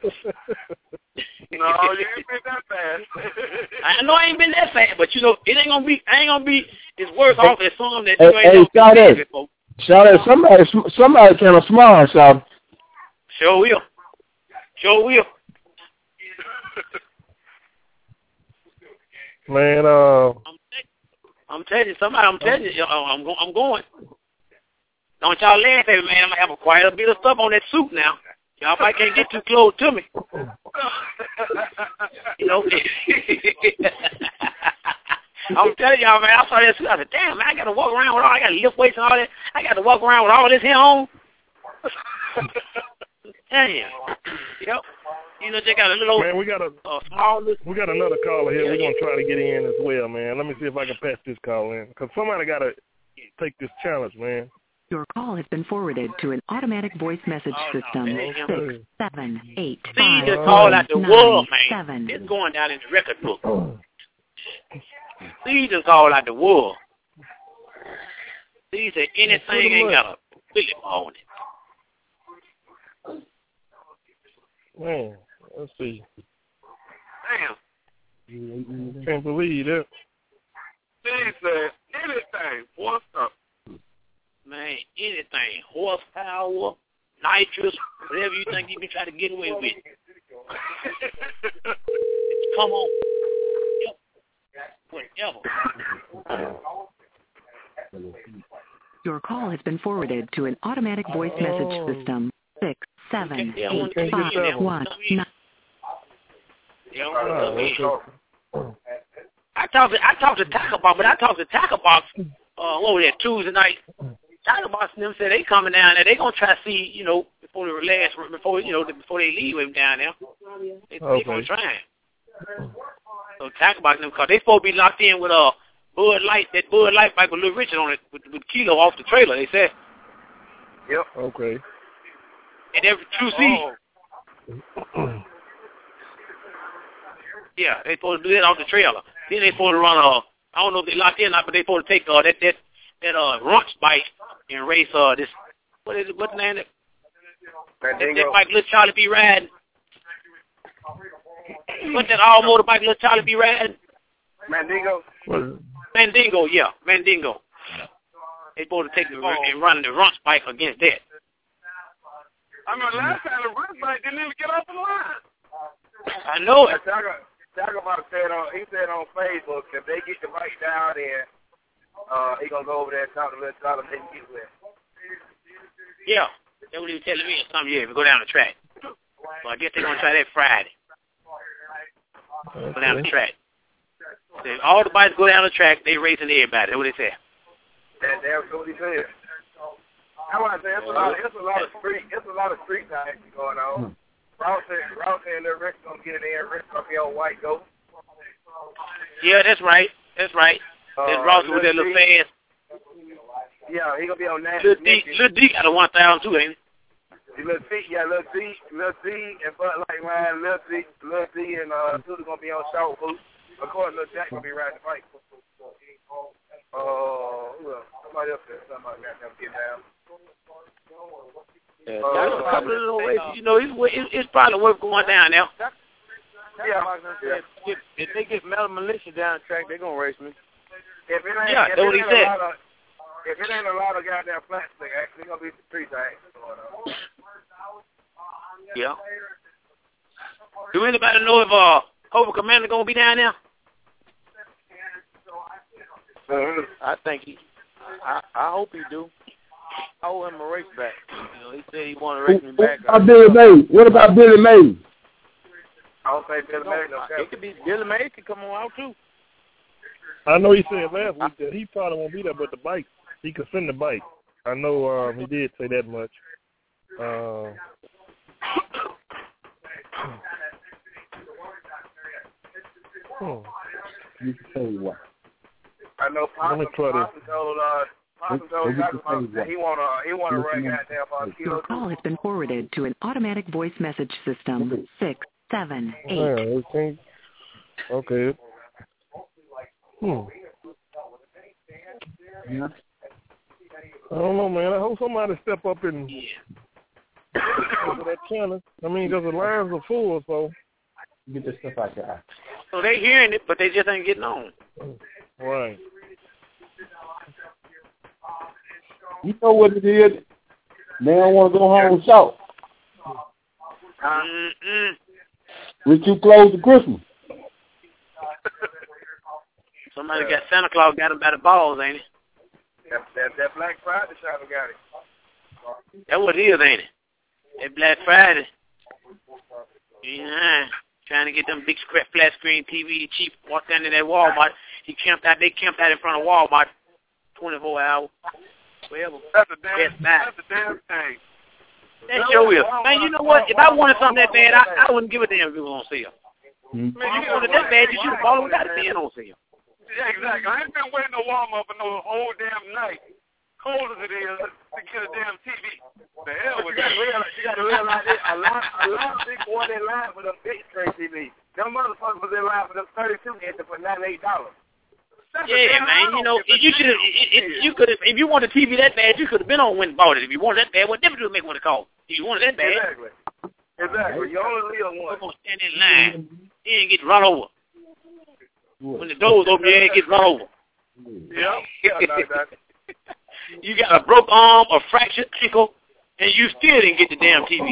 No, you ain't been that fast. I know I ain't been that fast, but, you know, it ain't going to be, I ain't going to be, it's worse off as some that hey, you ain't hey, going to be before. Shout out, somebody, somebody kind of smart, so. Sure will. Sure will. Man, uh, I'm, I'm telling you, somebody, I'm telling you, I'm, go, I'm going. Don't y'all laugh at me, man. I'm gonna have a quite a bit of stuff on that suit now. Y'all probably can't get too close to me. You know. I'm telling y'all, man. I saw that suit. I said, damn, man, I gotta walk around with all. I gotta lift weights and all that. I gotta walk around with all this here on. Damn. Yep. You know, they got a little man, we got a uh, small little, we got another caller here. We're gonna try to get in as well, man. Let me see if I can pass this call in, because somebody gotta take this challenge, man. Your call has been forwarded to an automatic voice message oh, system. No, Six, seven, eight, See, five, just call out the nine, world, man. seven. It's going down in the record book. See, just call out the world. See, said anything ain't got a Philip on it. Man, let's see. Damn. Can't believe that. See, said anything. What's up? Man, anything. Horsepower, nitrous, whatever you think you can try to get away with. Come on. Yep. Whatever. Your call has been forwarded to an automatic voice message Oh. system. Six, seven, Yeah, eight, can't five, get that one, nine. You Oh, know, okay. I talked to I talked to Tackle Box, but I talked to Tackle Box. Uh, what was that Tuesday night? Tackle Box and them said they coming down there. They gonna try to see, you know, before the last, before you know, before they leave him down there. They, Okay. they gonna try. So Tackle Box and them, cause they supposed to be locked in with a uh, Bud Light, that Bud Light bike with Little Richard on it, with, with Kilo off the trailer. They said. Yep. Okay. And every two C. Oh. Yeah, they supposed to do that off the trailer. Then they supposed to run a, I don't know if they locked in or not, but they supposed to take uh, that that that uh Runch bike and race uh this what is it? What's the name? That, that, that bike Little Charlie be riding. What's that all motorbike Little Charlie be riding? Mandingo. Mandingo, yeah, Mandingo. They supposed to take the and run the Runch bike against that. I remember last time the Runch bike didn't even get off the line. I know it. Tackle Box said on he said on Facebook if they get the bike down there, uh, he gonna go over there and talk to Little Charlie and they can get with. Yeah, that's what he was telling me or something. Yeah, if we go down the track. So I guess they're gonna try that Friday. Okay. Go down the track. So all the bikes go down the track. They racing everybody. That's what they said. That, that's what he said. I want to say it's a lot. Of, it's a lot of street. It's a lot of street action going on. Rouse said, Rouse said that Rick's gonna get it in. Rick's gonna be on white goat. Yeah, that's right. That's right. That's Uh, Ross with that little fast. Yeah, he gonna be on that. Little D, Little D got a one thousand too, ain't he? Little T, yeah, Little T, Little T, and Bud Light man, Little T, Little T, and uh, Suda gonna be on short boots. Of course, Little Jack gonna be riding the bike. Uh, who else? Somebody else there. Somebody got them get down. Yeah, there's a couple of little races. You know, it's, it's, it's probably worth going down now. Yeah. If, if, if they get Metal Militia down the track, they're gonna race me. If it ain't, Yeah, if that's it what he ain't said. a lot of, if it ain't a lot of goddamn plastic, actually gonna be some street action going on. Yeah. Do anybody know if uh Cobra Commander gonna be down there? I think he. I I hope he do. I owe him a race back. You know, he said he wanted to race me back. What about Billy May? What about Billy May? I don't think Billy May no It could be Billy May could come on out too. I know he said last week that he probably won't be there, but the bike, he could send the bike. I know um, he did say that much. Uh, hmm. You can tell you what. I know Possum, Let me try Possum told uh, Possum told Dr. that he want to he want to run goddamn for a kilo. Your call has been forwarded to an automatic voice message system. Six, seven, eight. Yeah, okay. Okay. Hmm. Yeah. I don't know, man. I hope somebody step up and Yeah. over that channel. I mean, because the lines are full, so. Get this stuff out your eye. So they hearing it, but they just ain't getting on. Right. You know what it is? They don't want to go home south. Mm-mm. We're too close to Christmas. Somebody got Santa Claus got him by the balls, ain't it? That, that, that Black Friday shop got it. That's what it is, ain't it? That Black Friday. Yeah. Trying to get them big scrap flat screen T V cheap. Walked down to that Walmart. He camped out. They camped out in front of Walmart, twenty-four hours. Wherever. That's a damn. Best Buy. That's a damn thing. That sure is. Man, you know what? If I wanted something that bad, I, I wouldn't give a damn if it was on sale. Hmm. Man, you wanted that bad, you should have bought it without it being on sale. Yeah, exactly. I ain't been waiting no Walmart for no whole damn night, cold as it is, to get a damn T V. The hell with that. You got to realize this. A lot, a lot of people want in line for them big screen T V. Them motherfuckers was in line for them thirty-two inches for ninety-eight dollars. Yeah, man. You know, if you should have, if you could have, if you wanted a T V that bad, you could have been on and bought it. If you wanted that bad, what difference does it make what it cost? If you wanted that bad, Exactly. Exactly. You only live you're once. gonna stand in line. You ain't get run over. When the doors open, you ain't get run over. Yeah. Yeah, no, exactly. You got a broke arm, a fractured ankle, and you still didn't get the damn T V.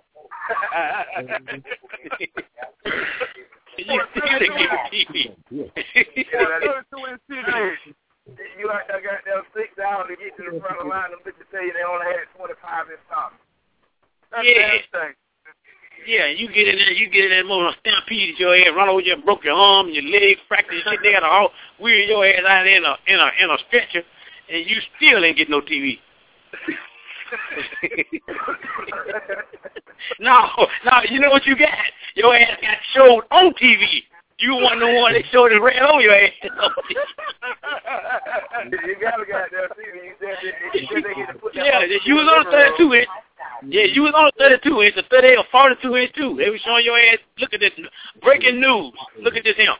You still didn't get the T V. Yeah, that thirty-two inch T V. You like I got them six dollars to get to the front of the line. Them bitches tell you they only had twenty-five in stock. That's Yeah. the thing. Yeah, you get in there, you get in there, more stampede at your head, run over you, broke your arm, your leg, fractured your shit. They got a whole wheel your ass out in a in a in a stretcher, and you still ain't get no T V. no, no, you know what you got? Your ass got showed on T V. You want the one that showed it right on your ass. You gotta got that T V. You said they, you said they get to put that. Yeah, you was on a thirty-two inch. Yeah, you was on a thirty-two inch, a thirty-eight or forty-two inch too. They was showing your ass. Look at this breaking news. Look at this him.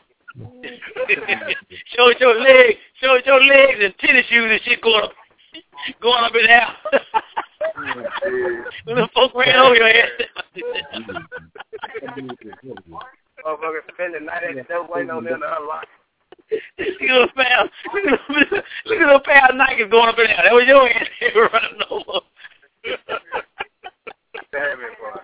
show your legs, show your legs and tennis shoes and shit going up, going up in there. When the folk ran over your ass. Motherfucker spending the night at the door waiting on them to unlock. Look at those pair, look at those, look at those pair of Nikes going up in there. That was your ass they were running over. Damn it, boy.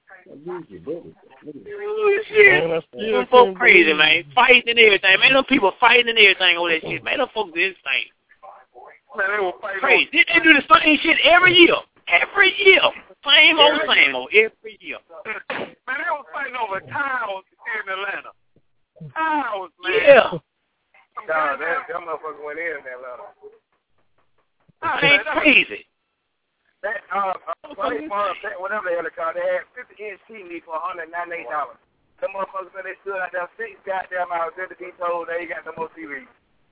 Oh, shit. Them folk crazy, man. Fighting and everything. Man, them people fighting and everything over that shit. Man, them folks is insane. Man, they were fighting. Crazy. They, they do the same shit every year. Every year. Same old, same old. Every year. Man, they was fighting over tiles in Atlanta. Tiles, man. Yeah. Nah, that, that motherfucker went in in Atlanta. That ain't crazy. That, uh, uh, whatever the hell they call it, they had fifty inch T V for one hundred ninety-eight dollars. Them motherfuckers said they stood out there six goddamn hours just to be told they ain't got no more T V.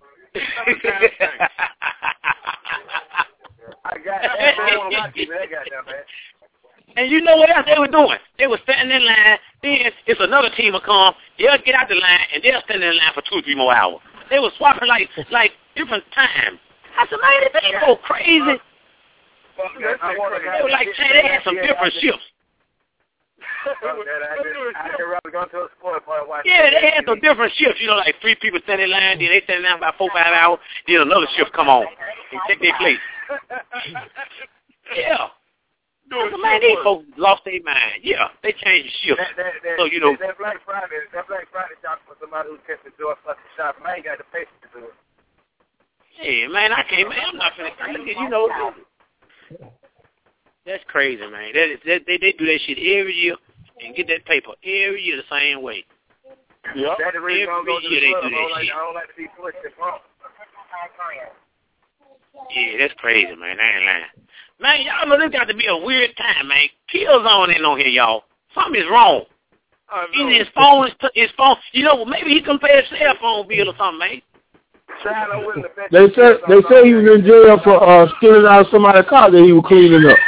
I got that. I don't want to watch T V. That goddamn man. And you know what else they were doing? They were standing in line. Then it's another team will come. They'll get out the line, and they'll stand in line for two or three more hours. They were swapping like like different times. I said, man, they go crazy. They were like, they had some different shifts. Yeah, they had some different shifts. You know, like three people stand in line, then they stand in line about four, five hours, then another shift come on and take their place. Yeah. So, man, these folks lost their mind. Yeah, they changed the shift. That, that, that, so, you know. That Black Friday, that Black Friday shop for somebody who kept the door fucking shop. I ain't got the patience to do it. Yeah, man, I can't, man, I'm not finna, you know. That's crazy, man. That, that, they, they do that shit every year and get that paper every year the same way. Yeah. That's the reason I don't go to the Every year club. they do I don't that like, shit. I don't like to be pushed and pumped. Yeah, that's crazy, man. I ain't lying. Man, y'all know this got to be a weird time, man. Killzone ain't on here, y'all. Something is wrong. Either his phone is t- his phone. You know, maybe he can pay his cell phone bill or something, man. They say they say he was in jail for uh, stealing out of somebody's car that he was cleaning up.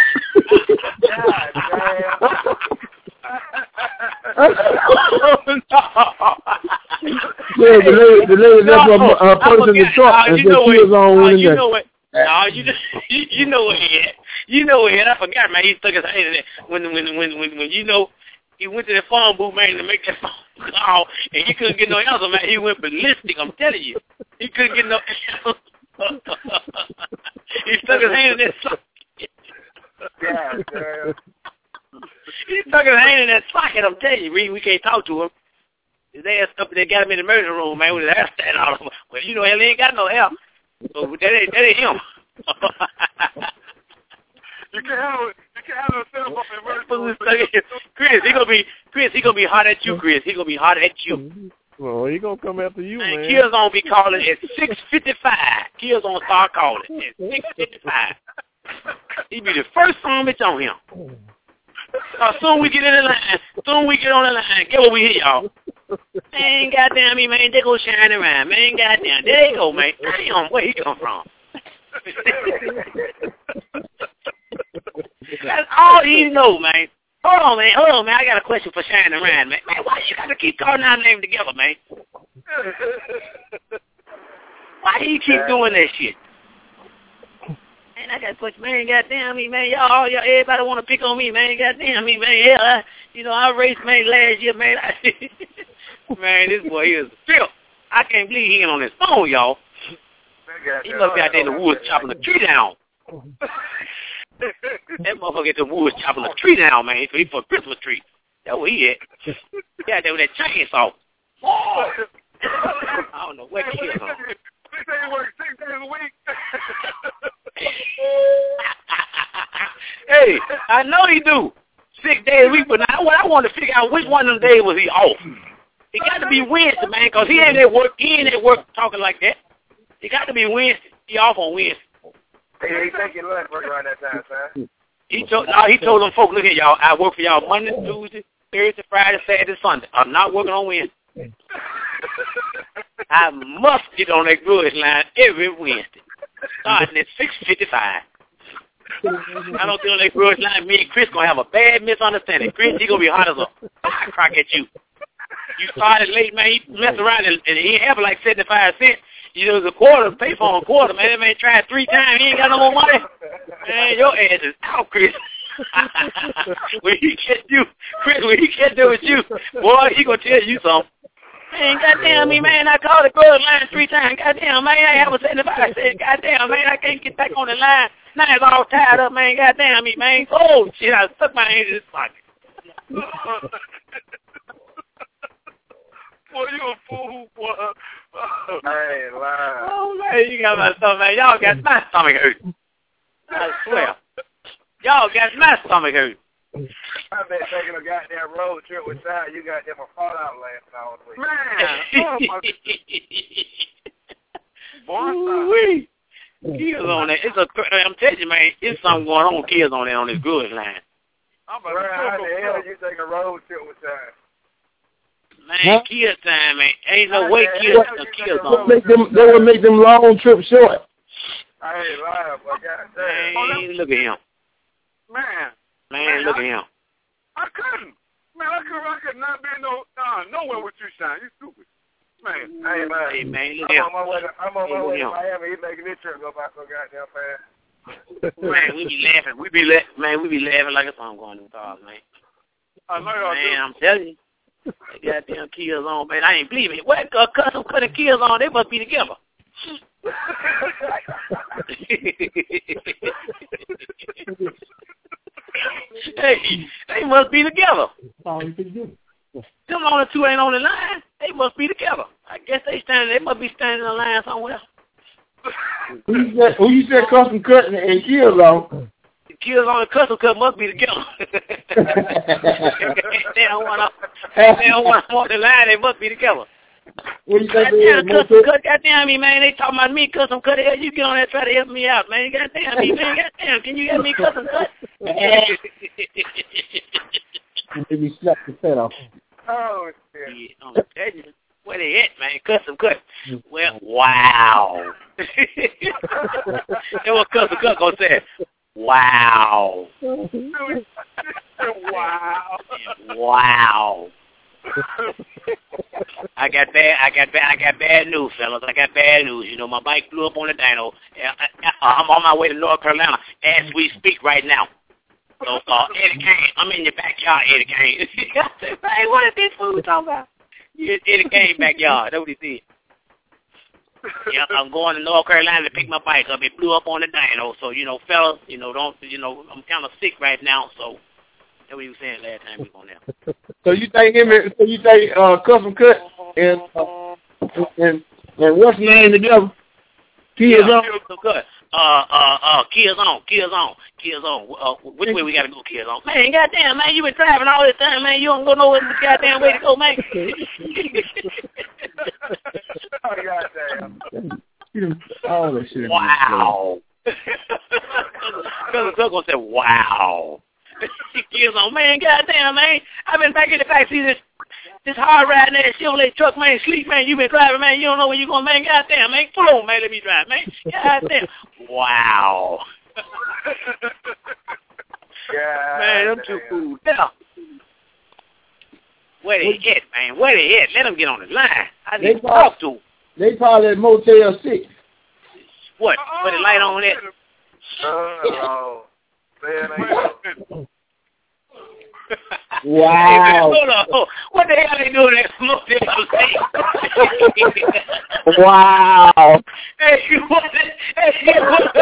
Yeah, the lady, the lady left her uh, purse in the truck and said Killzone went in there. You know what? No, you know, you, you know what he had. You know what he had. I forgot, man. He stuck his hand in there when when when when when you know. He went to the phone booth, man, to make that phone call, and he couldn't get no answer, man. He went ballistic, I'm telling you. He couldn't get no answer. He stuck his hand in that socket. Yeah, damn. He stuck his hand in that socket, I'm telling you. We, we can't talk to him. His ass up, they got him in the emergency room, man, with his hair standing out of him. Well, you know, hell, he ain't got no hair. So that ain't, that ain't him. You can have it. You can have yourself up in emergency. Chris, he gonna be Chris. He gonna be hot at you, Chris. He gonna be hot at you. Well, he gonna come after you, man. man. Killzone be calling at six fifty-five. Killzone start calling at six fifty-five. He be the first phone bitch on him. So soon we get in the line. Soon we get on the line. Get what we hear, y'all. Man, goddamn me, man. They go shine around. Man, goddamn. There they go, man. Damn, where he come from? That's all he know, man. Hold on, man. Hold on, man. I got a question for Shining Ryan, man. Man, why you got to keep calling our name together, man? Why do you keep doing that shit? Man, I got a question, man. Goddamn me, man. Y'all, y'all, everybody want to pick on me, man. Goddamn me, man. Hell, I, you know, I raced, man, last year, man. I, man, this boy is a filth. I can't believe he ain't on his phone, y'all. He must be out there in the woods chopping the tree down. That motherfucker in the woods chopping the tree down, man. So he for a Christmas tree. That's where he at. He out there with that chainsaw. I don't know what he is on. They say he works six days a week. Hey, I know he do. Six days a week, but now what I want to figure out which one of them days was he off. It got to be Wednesday, man, because he ain't at work. He ain't at work talking like that. It got to be Wednesday. He off on Wednesday. Hey, he taking lunch work around that time, son. He told, no, he told them folks, look at y'all, I work for y'all Monday, Tuesday, Thursday, Friday, Saturday, Sunday. I'm not working on Wednesday. I must get on that grudge line every Wednesday, starting at six fifty-five. I don't get on that grudge line. Me and Chris going to have a bad misunderstanding. Chris, he going to be hot as a fire crack at you. You started late, man. He messed around, and, and he have like seventy-five cents. You know, it's a quarter, pay for a quarter, man. That man tried three times. He ain't got no more money. Man, your ass is out, Chris. When he catch you, Chris, when he catch up with you, boy, he gonna tell you something. Man, goddamn me, man, I called the girl line three times. Goddamn, man, I have a seventy-five cent. Goddamn, man, I can't get back on the line. Now it's all tied up, man. Goddamn me, man. Oh, shit, I stuck my hand in his pocket. Boy, you a fool, boy. I ain't lying. Oh, man, you got my stomach, man. Y'all got my stomach hurt. I swear. Y'all got my stomach hurt. I've been taking a goddamn road trip with Shine. You got them a fallout laughing all the way. Man, oh, boy, Kids on that. It's a. I'm telling you, man, it's something going on with kids on there on this good line. I'm about to how the hell you take a road trip with Shine? Man, huh? kids time, man. Ain't no way kids are kids on. Make them, they would make them long trips short. I ain't lying, but goddamn. Man, look at him. Man. Man, man look I, at him. I couldn't. Man, I could, I could not be no, uh, nowhere with you, Shine. You stupid. Man. I ain't lying. Hey, man, look I'm at on my way to, I'm on hey, my way to him. Miami. He's making this trip go by so goddamn fast. Man, we be laughing. We be la- man, we be laughing like a song going through cars, man. I know y'all Man, do. I'm telling you. They goddamn kids on, man. I ain't believe it. What a custom cutting kids on? They must be together. Hey, they must be together. Them on the two ain't on the line. They must be together. I guess they standing. They must be standing in the line somewhere. Who you said, who you said custom cutting and kids on? Kills on the custom cut must be together. They don't want to. They don't want to walk the line. They must be together. What you think? Goddamn, custom cut. Goddamn me, man. They talking about me custom cut. Hell, you get on there try to help me out, man. Goddamn me, man. Goddamn, can you help me custom cut? Maybe slap the set off. Oh, shit. Yeah, I'm telling you. Where they at, man? Custom cut. Well, wow. That's what custom cut gonna say. Wow. Wow. Wow. I got bad. I got bad. I got bad news, fellas. I got bad news. You know, my bike flew up on the dyno. I'm on my way to North Carolina as we speak right now. So, uh, Eddie Kane, I'm in your backyard, Eddie Kane. I said, hey, what is this fool talking about? Eddie Kane backyard. That's what he said. Yeah, I'm going to North Carolina to pick my bike up. It blew up on the dyno. So, you know, fellas, you know, don't, you know, I'm kind of sick right now. So, that's what he was saying last time we was on there. So you think him? And, so you think uh, Custom Cut and uh, and and what's the name together? Kids yeah, on. Custom Cut. Uh, uh, uh, Kids on, Kids on, Kids on. Uh, which way we gotta go, Kids on? Man, goddamn, man, you been driving all this time, man. You don't go nowhere. The goddamn way to go, man. Oh, goddamn. All that shit. Wow. Custom Cut gonna say, wow. Kids on, man, goddamn, man. I've been back in the backseat this this hard riding ass Chevrolet truck, man. Sleep, man. You been driving, man. You don't know where you going, man. Goddamn, man. Pull on, man. Let me drive, man. Goddamn. Wow. Yeah. Man, them two fools. Yeah. Where they at, man? Where they at? Let them get on the line. I need to talk to them. They probably at Motel six. What? Put the light on it? Oh, man. Wow. Hey, man, hold on. What the hell they doing at Motel six? Wow. Hey, what? Hey, what?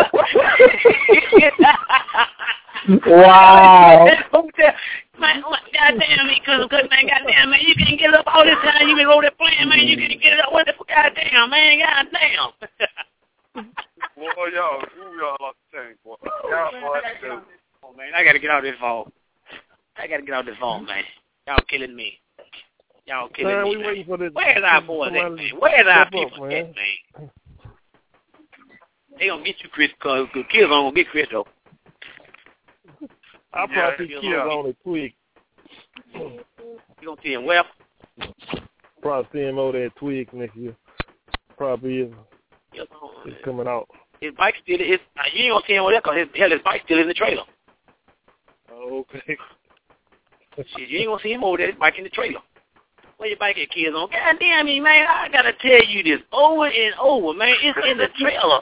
Wow. Man, what, goddamn me, cause, cause, man, goddamn, man, you can't get it up all this time. You been over there playing, man. You can't get it up. What the fuck, goddamn, man, goddamn. Boy, y'all, who y'all lost the tank, boy? Y'all, boy, dude. Oh, man, I gotta get out of this phone. I gotta get out of this phone, man. Y'all killing me. Y'all killing man, me, we man. waiting for this. Where's our boys at, man? Where's our people up, at, man? man? They gonna get you, Chris, cause the kids aren't gonna get Chris, though. I Yeah, probably see yeah. kids on the Twig. You gonna see him well? Probably see him over there at Twig next year. Probably is. It's coming out. His bike still is. Uh, you ain't gonna see him over there because his, hell, his bike's still in the trailer. Oh, okay. Shit, you ain't gonna see him over there. His bike in the trailer. Where your bike at, kids on? God damn me, man! I gotta tell you this over and over, man. It's in the trailer.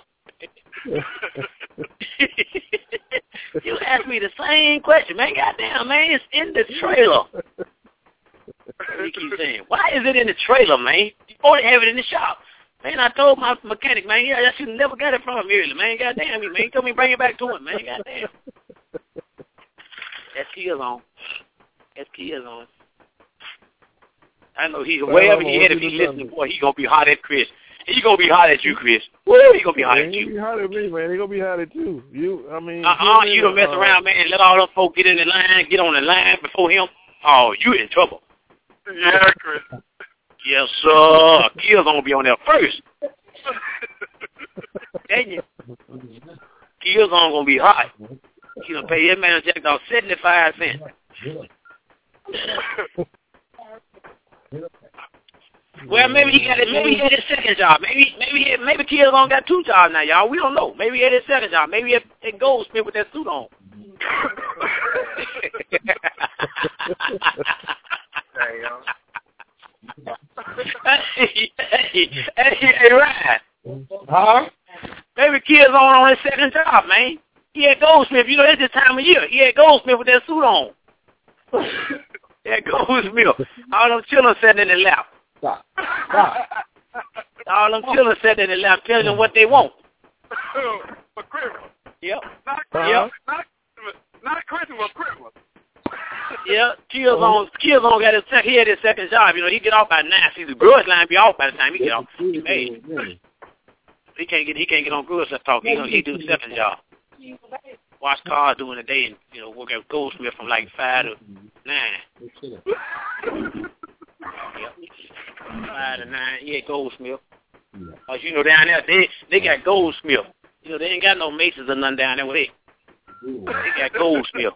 You asked me the same question, man. Goddamn, man, it's in the trailer. You keep saying, why is it in the trailer, man? You ought to have it in the shop. Man, I told my mechanic, man, yeah, I should have never got it from him earlier, man. Goddamn me, man. He told me bring it back to him, man. Goddamn. That's Kids on. That's Kids on. I know he, wherever he headed, if he listening, boy, he gonna be hot at Chris. He gonna be hot at you, Chris. Woo, he gonna be hot at He you. be hot at me, man. He gonna be hot at you. You, I mean. Uh-uh, you don't mess uh, around, man. Let all them folks get in the line, get on the line before him. Oh, you in trouble. Yeah, Chris. Yes, sir. Kids gonna be on there first. Dang you. Kids on gonna be hot. He gonna pay his man Jack Dog seventy-five cents. Well, maybe he got it. Maybe he had his second job. Maybe, maybe, he, maybe Kids on got two jobs now, y'all. We don't know. Maybe he had his second job. Maybe he had Goldsmith with that suit on. hey, hey, hey, hey, Ryan. Huh? Maybe Kids on on his second job, man. He had Goldsmith. You know, it's this time of year. He had Goldsmith with that suit on. That Goldsmith. All them children sitting in the lap. Stop. Stop. All them children sitting in the lap telling them what they want. For Christmas. Yep. Not Uh-huh. Christmas. Not Christmas. Not Christmas, but Christmas. Yeah, Kids on, Kids on got his second, he had his second job. You know, he get off by nine. See, the grudge line be off by the time he get off. He paid. He can't get, he can't get on grudge talk. He gonna, he do the second job. wash cars during the day and, you know, work at Goldsmith from like five to nine. Yep. Five to nine, yeah, Goldsmith. Uh, you know, down there, they they got Goldsmith. You know, they ain't got no Masons or nothing down there with it. They got Goldsmith.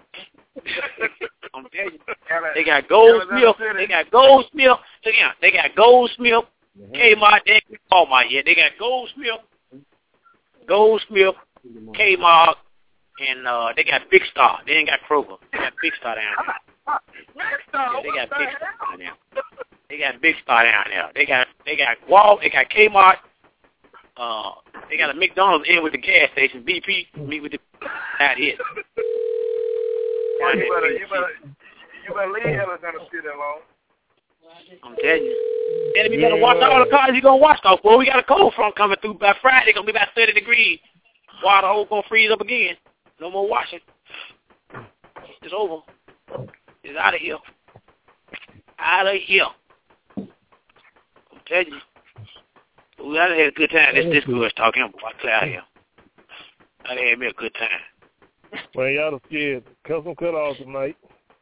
I'm telling you. They got Goldsmith. They got Goldsmith. Look out. They got Goldsmith, Kmart, they ain't Walmart yet. They got Goldsmith, Goldsmith, Kmart, and uh, they got Big Star. They ain't got Kroger. They got Big Star down there. Yeah, they got Big Star down there. They got Big Star down there. They got they got Wal. They got Kmart. Uh, they got a McDonald's in with the gas station. B P meet with the that it. Well, you better you better you better leave Ellis on the street alone. I'm telling you. And if you better watch all the cars you're gonna watch though, boy. We got a cold front coming through by Friday. It's gonna be about thirty degrees. Water hole gonna freeze up again. No more washing. It's over. It's out of here. Out of here. I'm telling you. We had a good time. This this girl's talking about Cloud here. I had me a good time. Well, y'all are scared. Cut some cutoffs tonight.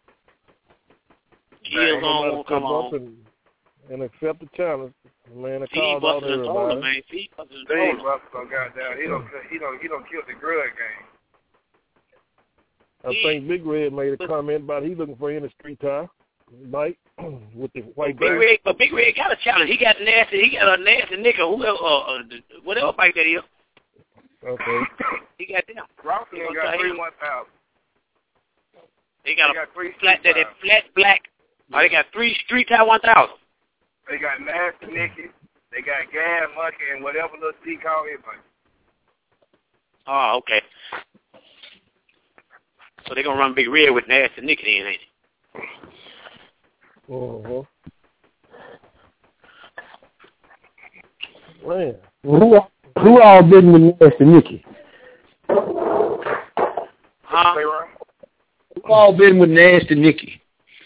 Kill on, come on. And, and accept the challenge. Man, the Feed calls out Buster and everybody. Tola, man. Feed Buster and Steve Tola. Buster got down. He don't he don't he don't kill the grudge game. I think Big Red made a comment about he looking for any street tie, Mike, with the white Big bag. Red, but Big Red got a challenge. He got nasty. He got a nasty nigga. Whoever, uh, uh, whatever bike that is. Okay. He got them. Rocky got three one thousand. They got They a got three flat that street is flat black. Oh, they got three street tie one thousand. They got Nasty Nicky. They got Gas Monkey and whatever little C call everybody. Oh, okay. So they gonna run Big Red with Nasty Nicky in, ain't they? Uh-huh. Man. Who, who all been with Nasty Nicky? Huh? Who all been with Nasty Nicky?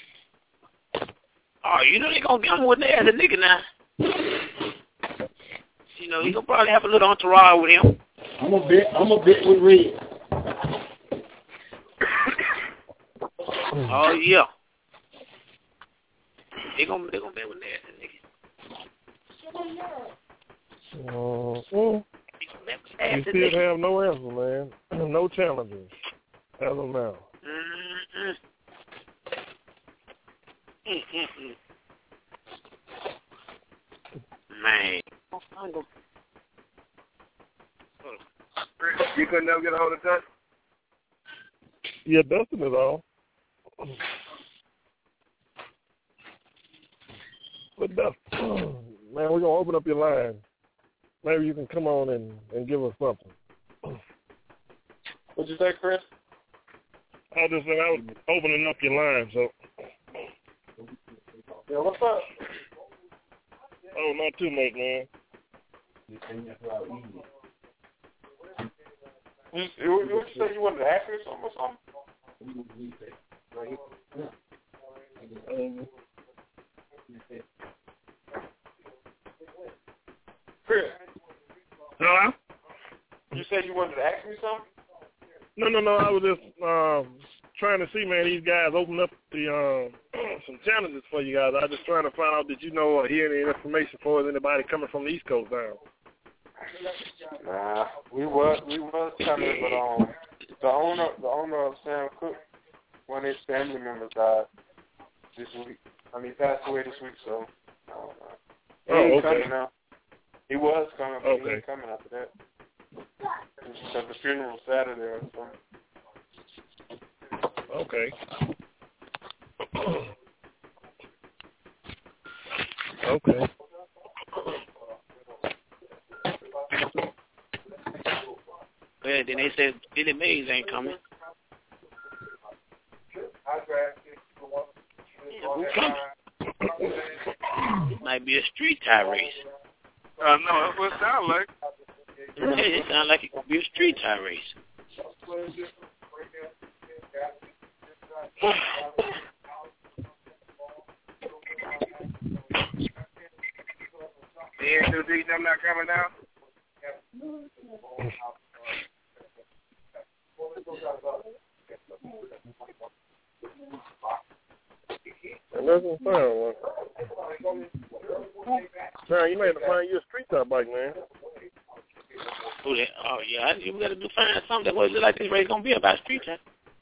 Oh, you know they gonna get him with Nasty Nicky now. You know, he gonna probably have a little entourage with him. I'm a bit. I'm a bit with Red. Oh yeah. They gonna they gonna be with Nasty Nicky. Uh-huh. You still have no answer, man. No challenges as of now. Mm-hmm. Mm-hmm. Man. You couldn't never get a hold of Dustin? Yeah, Dustin is all. But Dustin, man, we're gonna open up your line. Maybe you can come on and, and give us something. What'd you say, Chris? I just said I was opening up your line, so. Yeah, what's up? Oh, not too much, man. You, you, you say you wanted to ask me something or something? Chris. Huh? You said you wanted to ask me something? No, no, no. I was just um, trying to see, man, these guys open up the um, some challenges for you guys. I was just trying to find out, did you know or hear any information for us, anybody coming from the East Coast down? Nah, we was we was coming, but um, the owner the owner of Sam Cook, one of his family members died this week. I mean, he passed away this week, so I don't know. He Oh, ain't okay. coming now. He was coming, but Okay. he ain't coming after that. Because the funeral Saturday or something. Okay. Okay. Well, then they said Billy Mays ain't coming. Yeah, who coming? It might be a street tie race. Uh, no, that's what it sounds like. Yeah, it sounds like it could be a street tie race. The N two D, them not coming down? that's what I'm saying. Man, you may have to find you a street top bike, man. Oh, that, oh yeah, I, we got to do find something that was like this race gonna be about street time.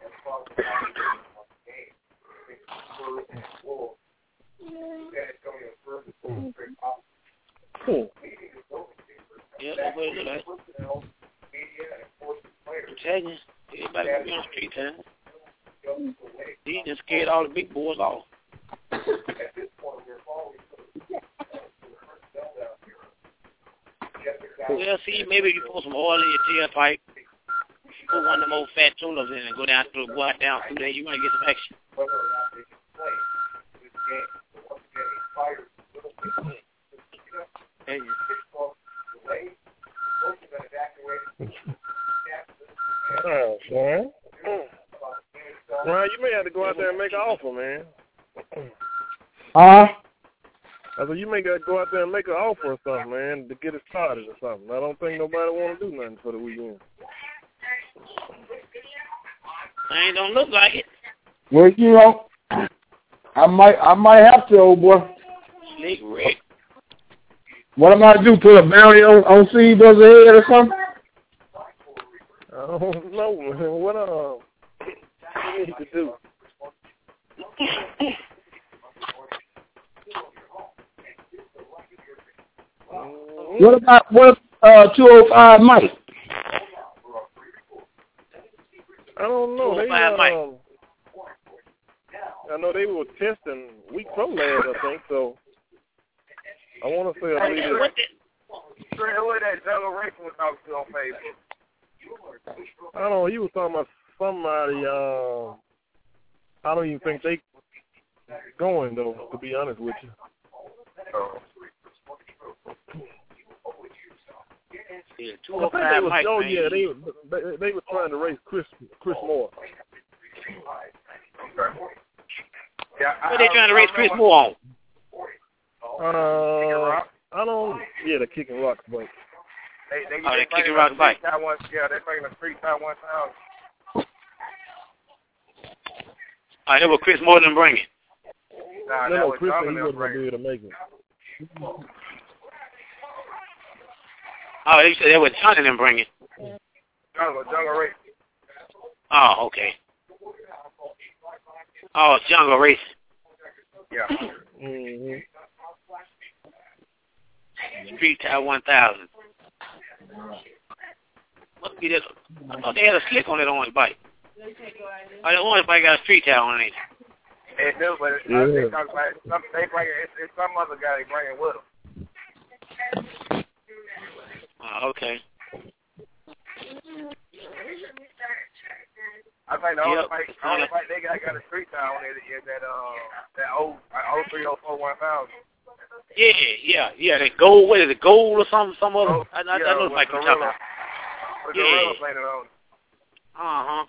Cool. Yeah, that's what it look like. I'm telling you, everybody gonna be on street time. He just scared all the big boys off. Well, see, maybe you put some oil in your tailpipe, put one of them old fat tunas in and go down through, go out down through there, you might get some action. Hey. Oh, man. Ryan, you may have to go out there and make an offer, man. Huh? I said, you may got to go out there and make an offer or something, man, to get it started or something. I don't think nobody want to do nothing for the weekend. I ain't don't look like it. Well, you know, I might, I might have to, old boy. Slick Rick. What am I to do? Put a bounty on on C B's head or something? I don't know, man. What uh, what you need to do? What about what uh two oh five Mike? I don't know. They, um, I know they were testing week from last, I think, so I want to say I believe it. Trey, who that Jungle Racing was talking to on Facebook? I don't know. He was talking about somebody. Uh, I don't even think they going though. To be honest with you. Oh. Yeah, I think they was, Mike, oh man. yeah, they, they they were trying to race Chris Chris Moore. Yeah, what are they trying to race Chris Moore on? Uh, I don't. Yeah, the Kicking Rocks bike. They, they, oh, they the Kicking Rocks bike. One, yeah, they're bringing a street time one thousand. I know what Chris Moore didn't bring it. Nah, no, that no, was Chris said he Domino wasn't going to be able to make it. Oh, they said they were Johnny didn't bring it. Jungle, Jungle Race. Oh, okay. Oh, Jungle Race. Yeah. Mm-hmm. Street Tire one thousand. Must be this. I thought they had a slick on that orange bike. Oh, the orange bike got a street tire on it. It do, but it's, yeah. they talk about some. They bring it. It's, it's some other guy they bring it with them. Oh, okay. I think the only yep. bike, the only bike they got got a street tire on it is that uh that old oh three oh four one thousand. Yeah, yeah, yeah. That gold, what is it, gold or something? Some other. Oh, I, I, yeah, I know the bike you're talking about. With yeah. Gorilla painted on. Uh huh.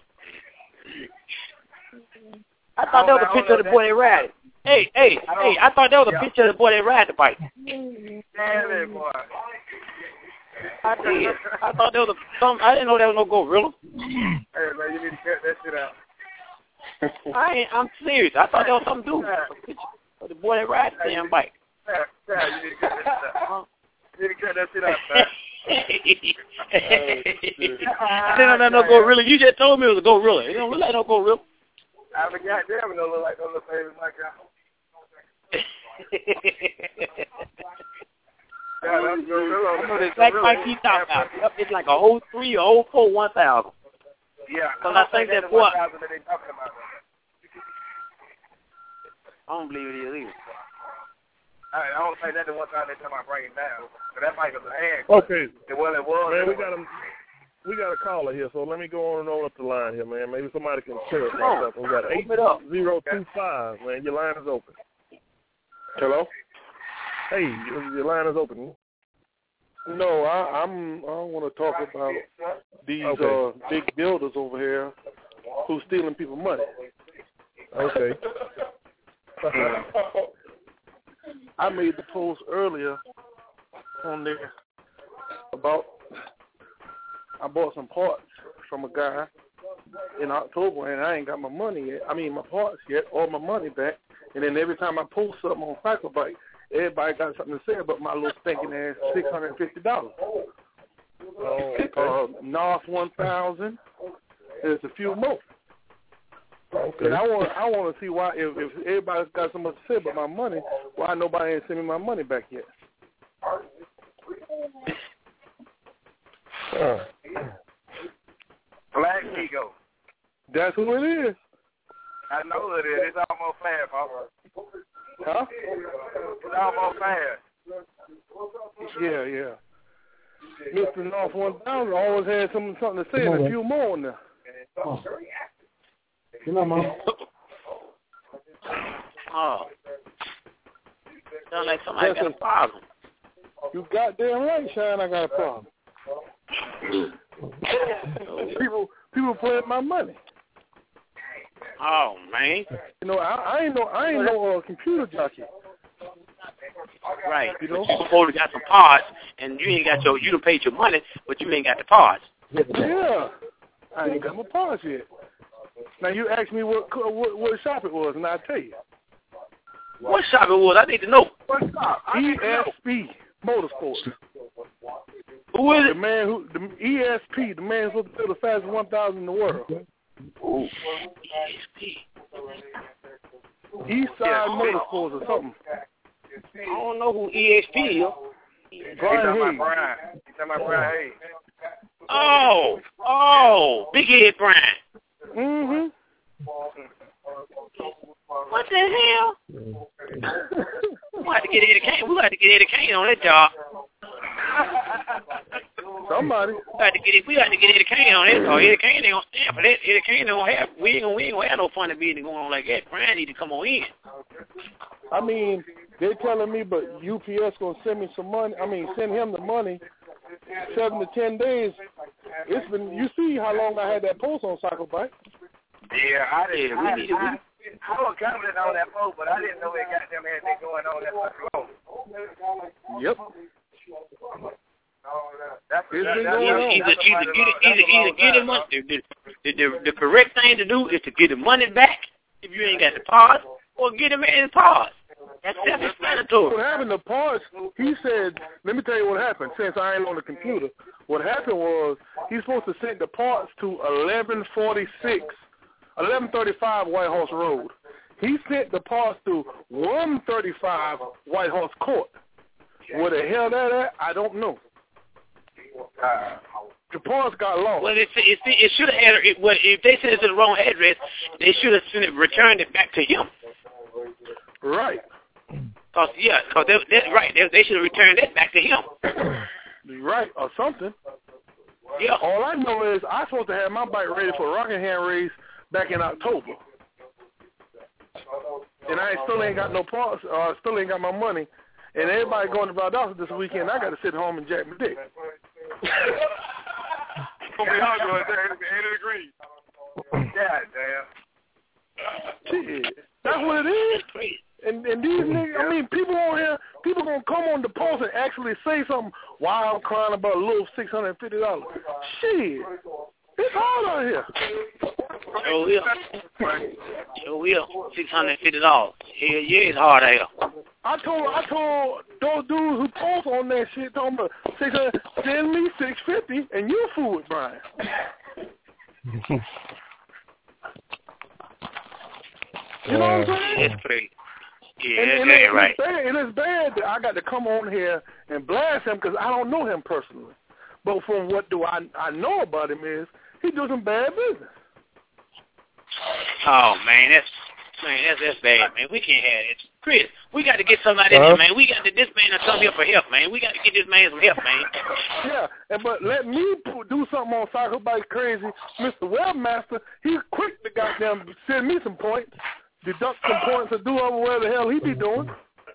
I thought that was a picture of the boy that ride it. Hey, hey, I hey! I thought that was a yeah. picture of the boy that ride the bike. Damn it, boy. I did. I thought there was a some. I didn't know there was no gorilla. Hey man, you need to cut that shit out. I ain't. I'm serious. I thought there was something to do with the boy that rides the damn bike. Yeah, yeah, you need to cut that shit out. You need to cut that shit out, man. I didn't know that no gorilla. You just told me it was a gorilla. It don't look like no gorilla. I forgot. Damn, it don't look like no little baby like that. Yeah, that's gorilla. I know the exact bike he's talking about. Yep, it's like a oh three or oh four one thousand. Yeah. Because I think that boy. That they talking about. I don't believe it is either. I don't think that's the one time they talking about bringing down. But that bike was a hand. Okay. Well, it was. Man, we got a we got a caller here, so let me go on and on up the line here, man. Maybe somebody can tell us something. We got eight zero two five, man. Your line is open. Hello. Hey, your, your line is open. No, I, I'm. I don't want to talk about these okay. uh, big builders over here who's stealing people's money. Okay. I made the post earlier on there about I bought some parts from a guy in October and I ain't got my money yet. I mean my parts yet or my money back. And then every time I post something on CycleBite, everybody got something to say about my little stinking ass six hundred and fifty dollars. Oh, okay. uh, North one thousand. There's a few more. Okay. And I want I want to see why if, if everybody's got so much to say about my money, why nobody ain't sent me my money back yet. Uh. Black Ego. That's who it is. I know who it is. It's almost fast, folks. Huh? It's almost fast. Yeah, yeah. Mister North one thousand always had something, something to say and a few more in there. Oh. You know, Mom. Oh. Sound like somebody got a problem. You goddamn right, Shine, I got a problem. people people playing my money. Oh, man. You know, I, I ain't no I ain't no uh, computer jockey. Right. You know? But you supposed to got some parts, and you ain't got your, you done paid your money, but you ain't got the parts. Yeah. I ain't got my parts yet. Now, you asked me what what, what shop it was, and I'll tell you. What shop it was? I need to know. What shop? E S P Motorsports. Who is The it? man who, the E S P, the man who's supposed to build the fastest one thousand in the world. Ooh. E S P. East Side Motorsports or something. I don't know who E S P is. Brian Hayes. Brian. He's talking about Brian Hayes. Oh, oh, Big Head Brian. Mm-hmm. What the hell? We got to get Eddie Kane. We got to get Eddie Kane on that job. Somebody. We got to get it. We got to get Eddie Kane on that. Or Eddie Kane ain't gonna stand for that. Eddie Kane don't have. We ain't gonna. We ain't gonna have no funny business going on like that. Brian need to come on in. I mean, they're telling me, but U P S gonna send me some money. I mean, send him the money. Seven to ten days. It's been. You see how long I had that post on CycleBite? Yeah, I didn't. Yeah, we I, need to. I, I was confident on that post, but I didn't know it got them had been going on that much long. Yep. That's It's that's, been that's, going Either, on. either, either, get it, either, either get him money. The, the, the, the correct thing to do is to get the money back if you ain't got the parts, or get him in the parts. That's self-explanatory. What happened to parts? He said, "Let me tell you what happened." Since I ain't on the computer, what happened was he's supposed to send the parts to eleven forty-six, eleven thirty-five White Horse Road. He sent the parts to one thirty-five White Horse Court. Where the hell that at? I don't know. Uh, the parts got lost. Well, it, it, it should have had it. Well, if they sent it to the wrong address, they should have sent it, returned it back to him. Right. Cause yeah, cause they, that's right. They, they should have returned that back to him. Right, or something. Yeah. All I know is I'm supposed to have my bike ready for a Rockingham race back in October, and I still ain't got no parts. Uh, still ain't got my money. And everybody going to Valdosta this weekend, I got to sit home and jack my dick. we all going there. eighty degrees. God damn. Shit. That's what it is. That's crazy. And and these niggas, I mean, people on here, people gonna come on the post and actually say something. Why I'm crying about a little six hundred and fifty dollars? Shit, it's hard out here. Sure will. Sure will. Six hundred and fifty dollars. Hell yeah, it's hard out here. I told I told those dudes who post on that shit, talking about six hundred, send me six fifty, and you fool with Brian. You know what I'm saying? That's crazy. Yeah, and, that's and it, it's right. Bad, it is bad that I got to come on here and blast him because I don't know him personally. But from what do I I know about him is he do some bad business. Oh man, that's man, that's that's bad, man. We can't have it. Chris, we got to get somebody uh-huh. in here, man. We got to this man to come here for help, man. We got to get this man some help, man. Yeah, and but let me do something on CycleBite Crazy. Mister Webmaster, he's quick to goddamn send me some points, deduct some points, or do over where the hell he be doing.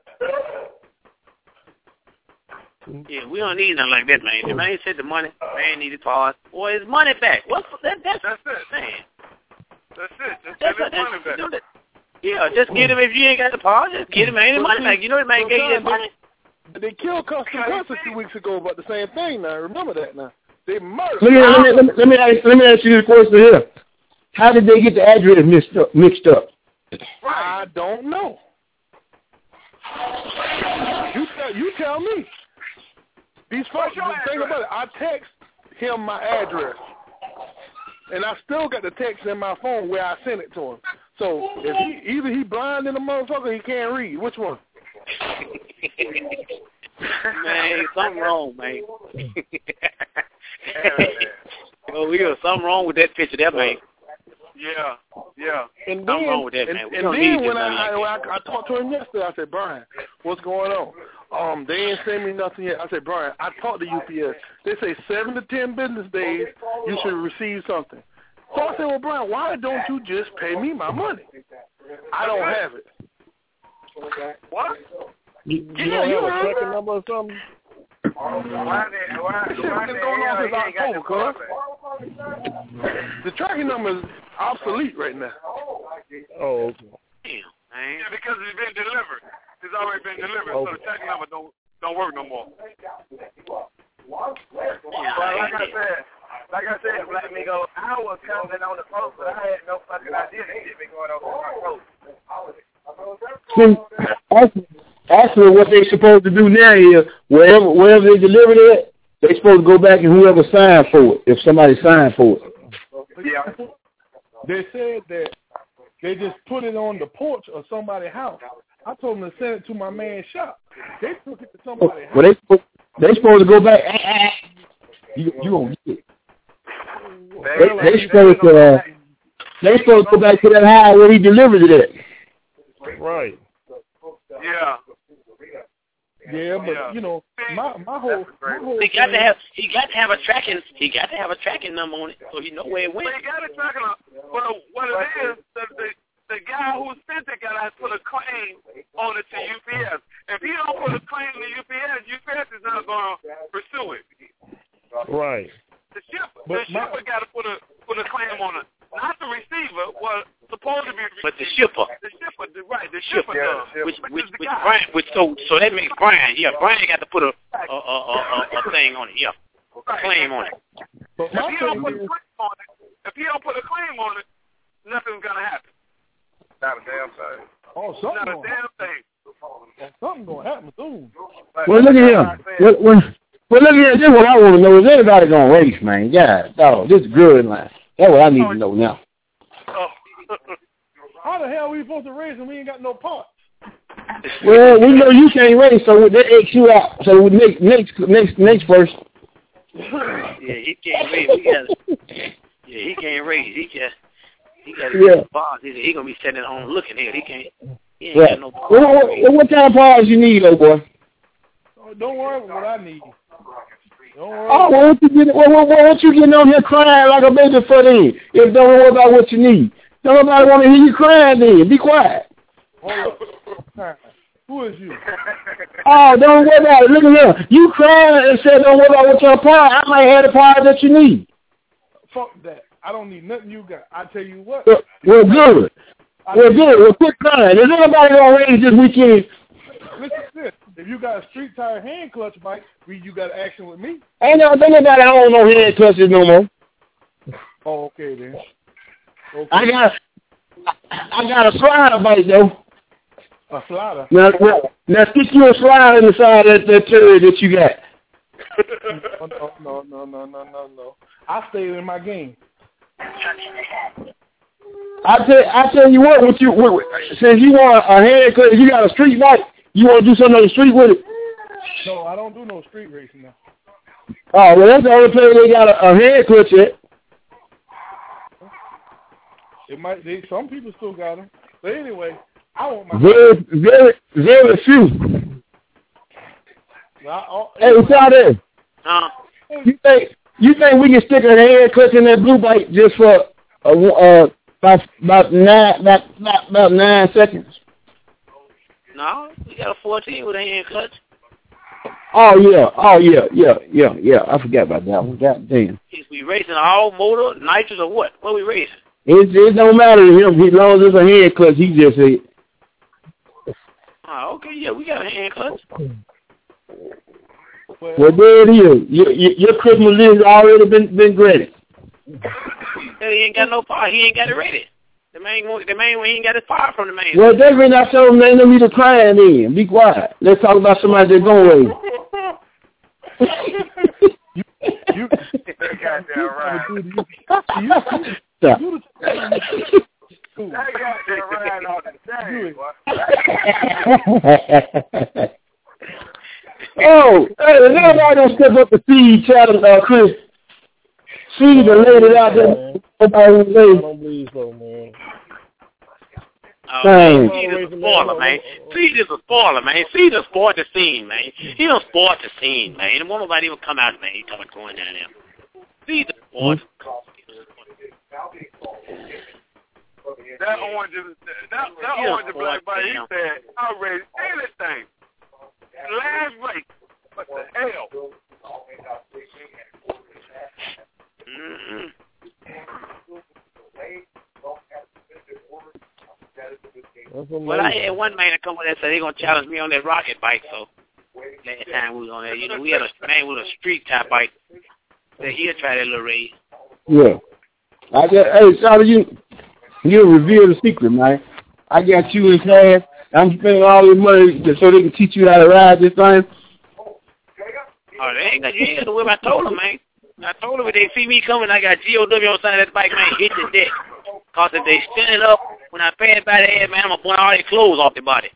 Yeah, we don't need nothing like that, man. The man said the money, man needed parts. Boy, his money back. What's that? That's, that's it, man. That's it. Just that's get his money back. That. Yeah, just get him if you ain't got the parts. Just get him any money back. You know the man gave you that money. They killed Custom Cuts a few weeks ago about the same thing. Now remember that. Now they murdered. Let me let me let me, let me ask let me ask you this question here. How did they get the address mixed up? Mixed up? I don't know. You tell you tell me. These folks, the thing about it, I text him my address, and I still got the text in my phone where I sent it to him. So if he either he blind in the motherfucker, he can't read. Which one? Man, something wrong, man. Oh, yeah, something wrong with that picture there, man. Yeah, yeah. And something then, wrong with that, and, man. We and don't then need when this I, I, like I I talked to him yesterday, I said, Brian, what's going on? Um, they ain't send me nothing yet. I said, Brian, I talked to U P S. They say seven to ten business days you should receive something. So I said, well, Brian, why don't you just pay me my money? I don't have it. What? You, you Yeah, don't you have a heard tracking me. number or something? Why they, why, This shit why been the going hell on since he ain't got October, the cuz. The tracking number is obsolete right now. Oh, okay. Damn, man. Yeah, because it's been delivered. It's already been delivered, so the tracking number don't don't work no more. Well, like I said, like I said, Black Migo, I was commenting on the post, but I had no fucking idea that shit been going on on my post. See, actually, actually, what they supposed to do now is wherever wherever they deliver it, they supposed to go back and whoever signed for it, if somebody signed for it. Yeah. They said that they just put it on the porch of somebody's house. I told them to send it to my man's shop. They took it to somebody's house. Well, they supposed- they supposed to go back. Ah, ah, you you gonna get it? They, they supposed to uh, they supposed to go back to that house where he delivered it at. Right. Yeah. Yeah, but Yeah. you know, my my whole, my whole He got to thing- have he got to have a tracking he got to have a tracking number on it so he know where it went. But you got to track it up. But what it is, the, the the guy who sent it got to put a claim on it to U P S. If he don't put a claim to U P S, U P S is not going to pursue it. Right. The shipper, But the shipper got to put a put a claim on it. Not the receiver. Was supposed to be. But the shipper. The shipper, the, right? The shipper Shipper, does. which Which which is the which guy. Brian which so so that makes Brian yeah Brian got to put a a a a, a thing on it yeah a claim on it. But If my he don't thing put a is, claim on it, if he don't put a claim on it, nothing's gonna happen. Not a damn thing. oh, something Not a gonna, damn thing. something gonna happen soon. Well, look at him. Well, well, well, look at him. This is what I want to know. Is anybody gonna race, man? God, dog, this is good, man. That's what I need to know now. Oh. How the hell are we supposed to race and we ain't got no parts? Well, we know you can't race, so they X you out. So we next next next next first. Yeah, he can't raise. He got yeah, he can't raise. He just he got to Yeah. get the bars. He, he gonna be sitting at home looking here. He can't. He ain't Right. got no bars. What, what, what kind of parts you need, old boy? Oh, don't worry about what I need. Don't worry. Oh, well, what you getting? What, what, what you getting on here crying like a baby for then? If don't worry about what you need, don't nobody want to hear you crying. Then be quiet. Hold up. Who is you? Oh, don't worry about it. Look at him. You crying and said don't worry about what your part. I might have the part that you need. Fuck that. I don't need nothing you got. I tell you what. Well, well good. Well, good. Well, quit crying. Is anybody gonna raise this weekend? Listen to this. If you got a street tire hand clutch bike, we you got action with me. Ain't no, ain't nobody own no hand clutches no more. Oh, okay then. Okay. I got, I, I got a slider bike though. A slider. Now, now, now stick you a slider in the side of that, that turd that you got. Oh, no, no, no, no, no, no, no. I stayed in my game. I tell, I tell you what, what you, what, since you want a hand clutch, you got a street bike, you want to do something on the street with it. No, I don't do no street racing now. Oh, well, that's the only place they got a, a hand clutch at. It might. They, some people still got them. But anyway, I want my. Very, very, very few. I, I, Hey, what's out there? Uh, You think you think we can stick a hand clutch in that blue bike just for uh, uh about about nine about, about about nine seconds? no, we got a fourteen with a hand clutch. Oh yeah, oh yeah, yeah, yeah, yeah. I forgot about that one. God damn. Is we racing all motor, nitrous, or what? What we racing? It it don't matter to him as long as it's a hand clutch. He just said. Oh, okay, yeah, we got a hand clutch. Well, there it is. Your, your, your Christmas list already been been granted. He ain't got no part. He ain't got it ready. The main one, the main one, he ain't got his power from the main. Well, that's when I told him they don't need to crying then. Be quiet. Let's talk about somebody that's going away. you, you, goddamn right. Stop. That goddamn right on the day, Oh, hey, everybody don't step up to see each other, uh, Chris. See the lady out there. I don't believe so, man. Oh, man, Seed is a spoiler, man. Seed is a spoiler, man. Seed is spoiled the scene, man. He don't spoil the scene, man. He don't want nobody even come out, man. He talking going down there. Seed is spoiled. That orange is that, that orange and black buddy, he said, I'll raise anything. Last week. What the hell? Mm-hmm. Well, I had one man that come with that said he gonna challenge me on that rocket bike. So last time we was on there, you know, we had a man with a street type bike. Said he'll try that little race. Yeah. I got. Hey, Charlie, you you reveal the secret, man. I got you in class. I'm spending all this money so they can teach you how to ride this thing. Oh, they ain't got you ain't got to worry about. I told them, man. I told them if they see me coming, I got G O W on the side of that bike, man, hit the deck. Cause if they stand it up, when I pass by the head, man, I'm gonna burn all their clothes off their body.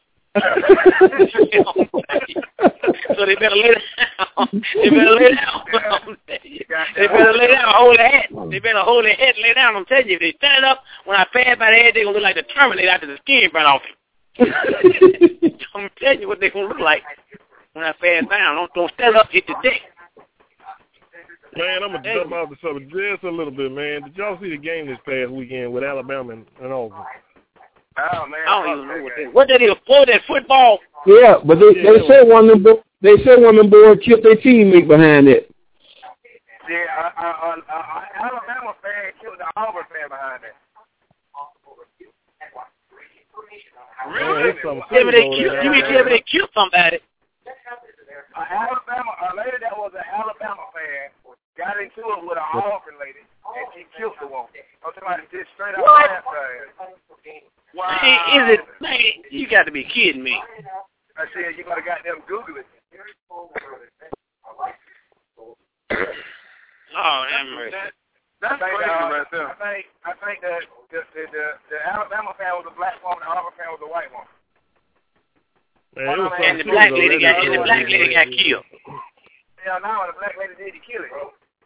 So they better lay down. They better lay down. They better lay down, hold their head. They better hold their head, lay down. I'm telling you, if they stand it up, when I pass by the head, they gonna look like the Terminator after the skin burn off him. I'm telling you what they gonna look like when I pass down. Don't don't stand up, hit the deck. Man, I'm going to jump off the subject just a little bit, man. Did y'all see the game this past weekend with Alabama and, and Auburn? Oh, man. I don't even know what that What did he afford that football? Yeah, but they, yeah, they said one of them they said one of them boys killed their teammate behind it. Yeah, uh, uh, uh, uh, Alabama fan killed the Auburn fan behind it. Really? Yeah, but they killed, you mean yeah, but they killed somebody? Uh, Alabama, a lady that was an Alabama fan got into it with an Auburn lady, and she killed the woman. I'm talking about this straight up bad thing. Wow. Man, is it, man, you got to be kidding me. I said, you better goddamn Google it. Oh, that mercy. That's crazy right there. I think, I think that the, the, the, the Alabama fan was a black woman, the Auburn fan was a white woman. Man, well, and the black lady got, and the black lady got killed. Yeah, now the black lady did kill it.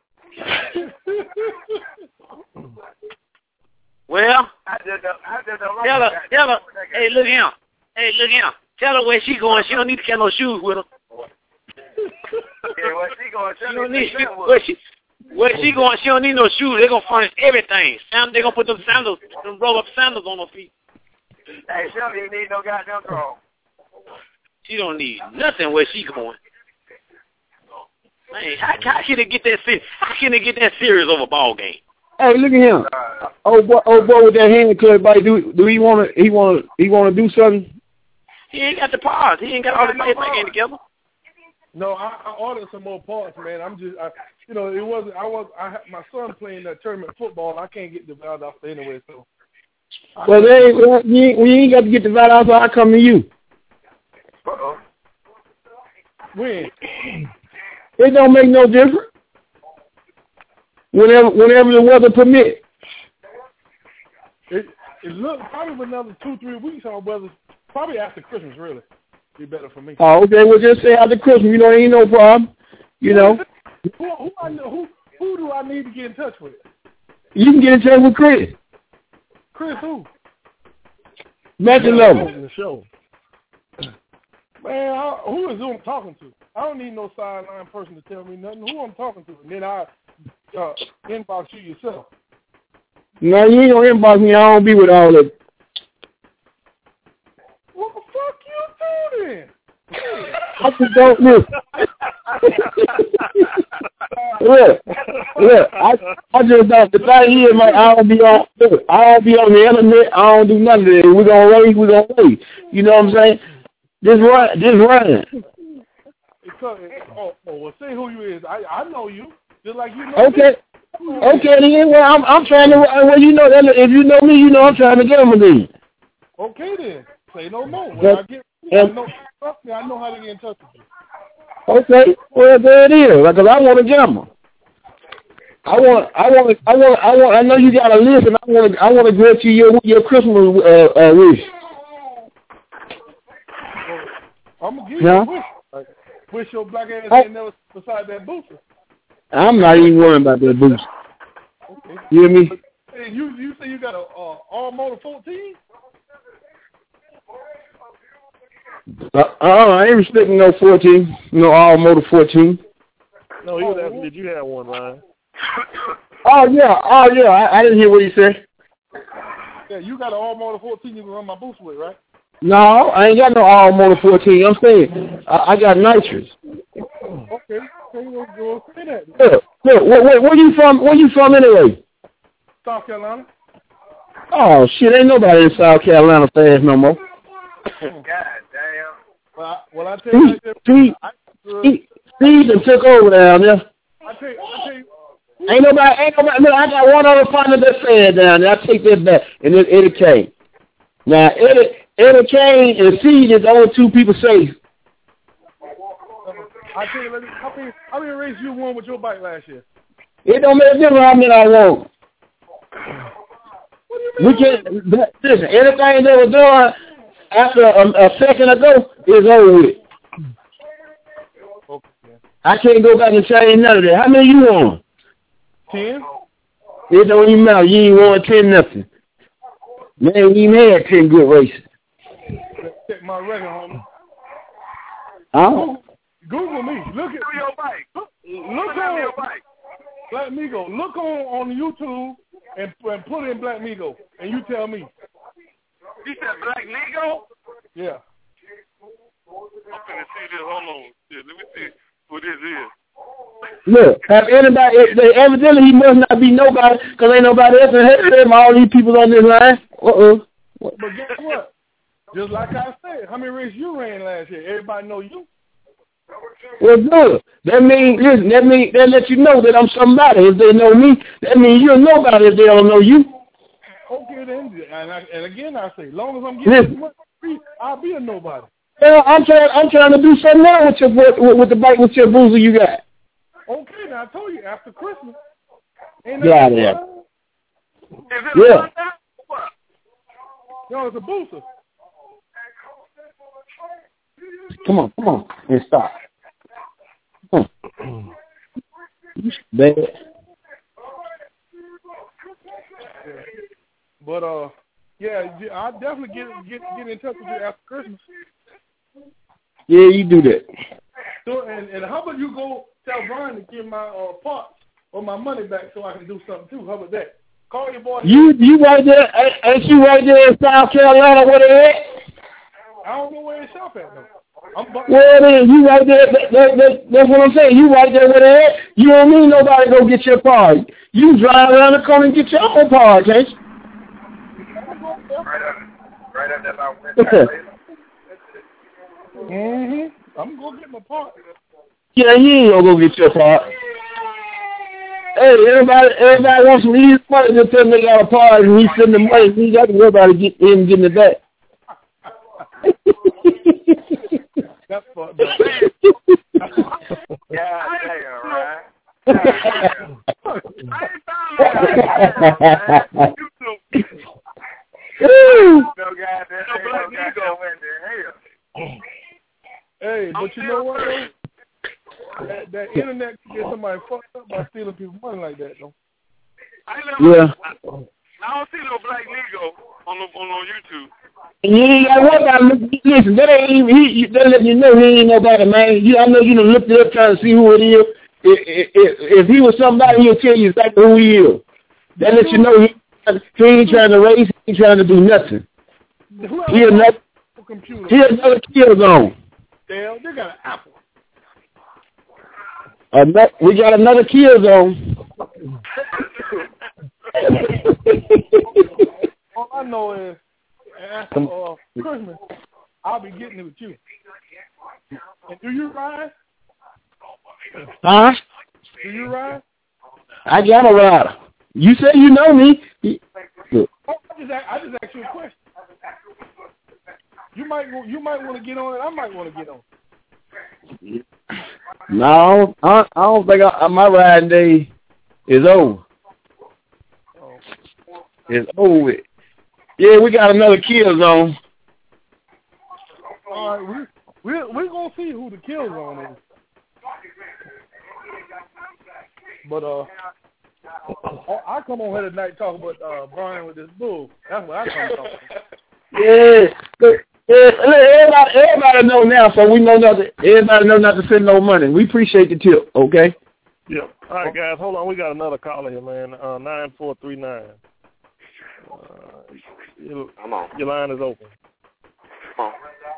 Well, I just, I just don't tell her, tell her, hey, look here, hey, look here, tell her where she going. She don't need to carry no shoes with her. Yeah, where she going? She, she don't need shoes. Where she, where she going? She don't need no shoes. They gonna furnish everything. Sam, they gonna put them sandals, them roll up sandals on her feet. Hey, she don't even need no goddamn drawers. She don't need nothing where she going. Man, how, how can they get that serious? How can they get that serious over a ball game? Hey, look at him. Oh boy, oh boy, with that hand cut, buddy. Do do he want to? He want to? He want to do something? He ain't got the parts. He ain't got all the parts back in together. No, I, I ordered some more parts, man. I'm just, I, you know, it wasn't. I was. I had my son playing that tournament football. I can't get the valve off anyway, so. Well, they well, we ain't, we ain't got to get the valve off. So I come to you. Uh-oh. When? It don't make no difference. Whenever, whenever the weather permits. It it looks probably another two, three weeks on weather. Probably after Christmas, really, be better for me. Oh, okay. Well, just say after Christmas. You know, ain't no problem. You know. Who who I know, who who do I need to get in touch with? You can get in touch with Chris. Chris who? Mention level. The show. Man, I, who is who I'm talking to? I don't need no sideline person to tell me nothing. Who I'm talking to, and then I uh, inbox you yourself. No, you ain't gonna inbox me. I don't be with all that. What the fuck you doing? I just don't look. Look, look. I I just don't. The thing is, man, I don't be on. Look, I don't be on the internet. I don't do none of that. We're gonna raise. We're gonna raise. You know what I'm saying? Just run. Just run. Because, oh, oh, well, say who you is. I I know you. Just like you know Okay. me. Okay, then. Well, I'm I'm trying to. Well, you know that if you know me, you know I'm trying to get him a lead. Okay, then. Say no more. When But, I get, and, I know, trust me, I know how to get in touch with you. Okay, well there it is. Like, 'cause I want to get him. I want, I want, I want, I want. I know you got a list, and I want to, I want to grant you your your Christmas uh, uh, wish. Well, I'm gonna give Yeah. you a wish. Like, wish your black ass ain't never beside that booster. I'm not even worrying about that boost. Okay. You hear me? Hey, you you say you got a uh, all motor fourteen? Uh, uh, I ain't respecting no fourteen, no all motor fourteen. No, he was asking, did you have one, Ryan? Oh yeah, oh yeah. I, I didn't hear what he said. Yeah, you got an all motor fourteen you can run my boost with, right? No, I ain't got no all motor fourteen. I'm saying I, I got nitrous. Okay, okay, we'll go say that. Look, look, where, where, where you from? Where you from anyway? South Carolina. Oh shit, ain't nobody in South Carolina fast no more. God damn. Well, I, well, I tell you, like that, Steve, I, uh, Steve, Steve done took over down there. I tell you, I tell you, Ain't nobody, ain't nobody. Look, I got one other partner that said down there. I take that back, and it's Eddie Kane. Now, Eddie, Eddie Kane and Steve is the only two people safe. I tell you, let me, how many how many races you won with your bike last year? It don't make a difference how many I want. We can't, listen, anything they were doing after a, a second ago is over with. Okay. I can't go back and change none of that. How many you want? Ten? It don't even matter. You ain't won ten nothing. Man, ain't even had ten good races. Check my record, homie. Huh? Google, Google me. Look at your bike. Look, look on your bike. Black Migo. Look on on YouTube and, and put in Black Migo, and you tell me. You said Black Migo? Yeah. I'm finna see this. Hold on. Yeah, let me see who this is. Look, have anybody, they, evidently he must not be nobody, because ain't nobody else in him, all these people on this line. Uh-oh. But guess what? Just like I said, how many races you ran last year? Everybody know you. Well, good. That means, listen, that means, that let you know that I'm somebody. If they know me, that means you're nobody if they don't know you. Okay, then, and, I, and again I say, as long as I'm getting too much free, I'll be a nobody. Well, I'm trying, I'm trying to do something now with your, with, with the bike, with your boozer you got. Okay, now I told you, after Christmas. Ain't Get out of there. Yeah. No, it's a booster. Come on, come on, and stop. Come on. You bad. But uh, yeah, I'll definitely get get get in touch with you after Christmas. Yeah, you do that. So, and, and how about you go tell Brian to give my uh, parts or my money back so I can do something too? How about that? Call your boy. You you right there? Ain't you right there in South Carolina where they at? I don't know where they shop at though. I'm bu- Well, then you right there. That, that, that, that's what I'm saying. You right there where they at. You don't need nobody to go get your part. You drive around the corner and get your own part, can't you? Right up, right up that mountain. Mhm. I'm gonna get my part. Yeah, you ain't gonna go get your part. Hey, everybody, everybody wants to leave money to tell them they got a part, and he send the money. He got to worry about it, get him getting it back. That's fucked up. Yeah, damn, right? No goddamn, no goddamn way in hell. Hey, but you know what though? That, that internet can get somebody fucked up by stealing people's money like that though. I never, Yeah. I, I don't see no Black Negro on the, on, on YouTube. And you ain't got to worry about him. Listen, that ain't even, he, he, they let you know he ain't nobody, man. You, I know you done looked it up trying to see who it is. If, if, if he was somebody, he'll tell you exactly who he is. That let you know he, he ain't trying to raise, he ain't trying to do nothing. He another, he another kill zone. Damn, they got an apple. Another, we got another kill zone. All I know is after uh, Christmas, I'll be getting it with you. And do you ride? Huh? Do you ride? I got a rider. You say you know me. I just, I just asked you a question. You might, you might want to get on it. I might want to get on. No, I, I don't think I, my riding day is over. Oh. It's over with. Yeah, we got another kill zone. All right, we we we're gonna see who the kill zone is. But uh, I come on here tonight talking about uh Brian with this bull. That's what I come talking about. Yeah, but, yeah, everybody, everybody know now, so we know not to, everybody know not to send no money. We appreciate the tip, okay? Yeah. All right, guys, hold on. We got another caller here, man. Uh, nine four three nine. Uh, your, Come on. Your line is open. Come on.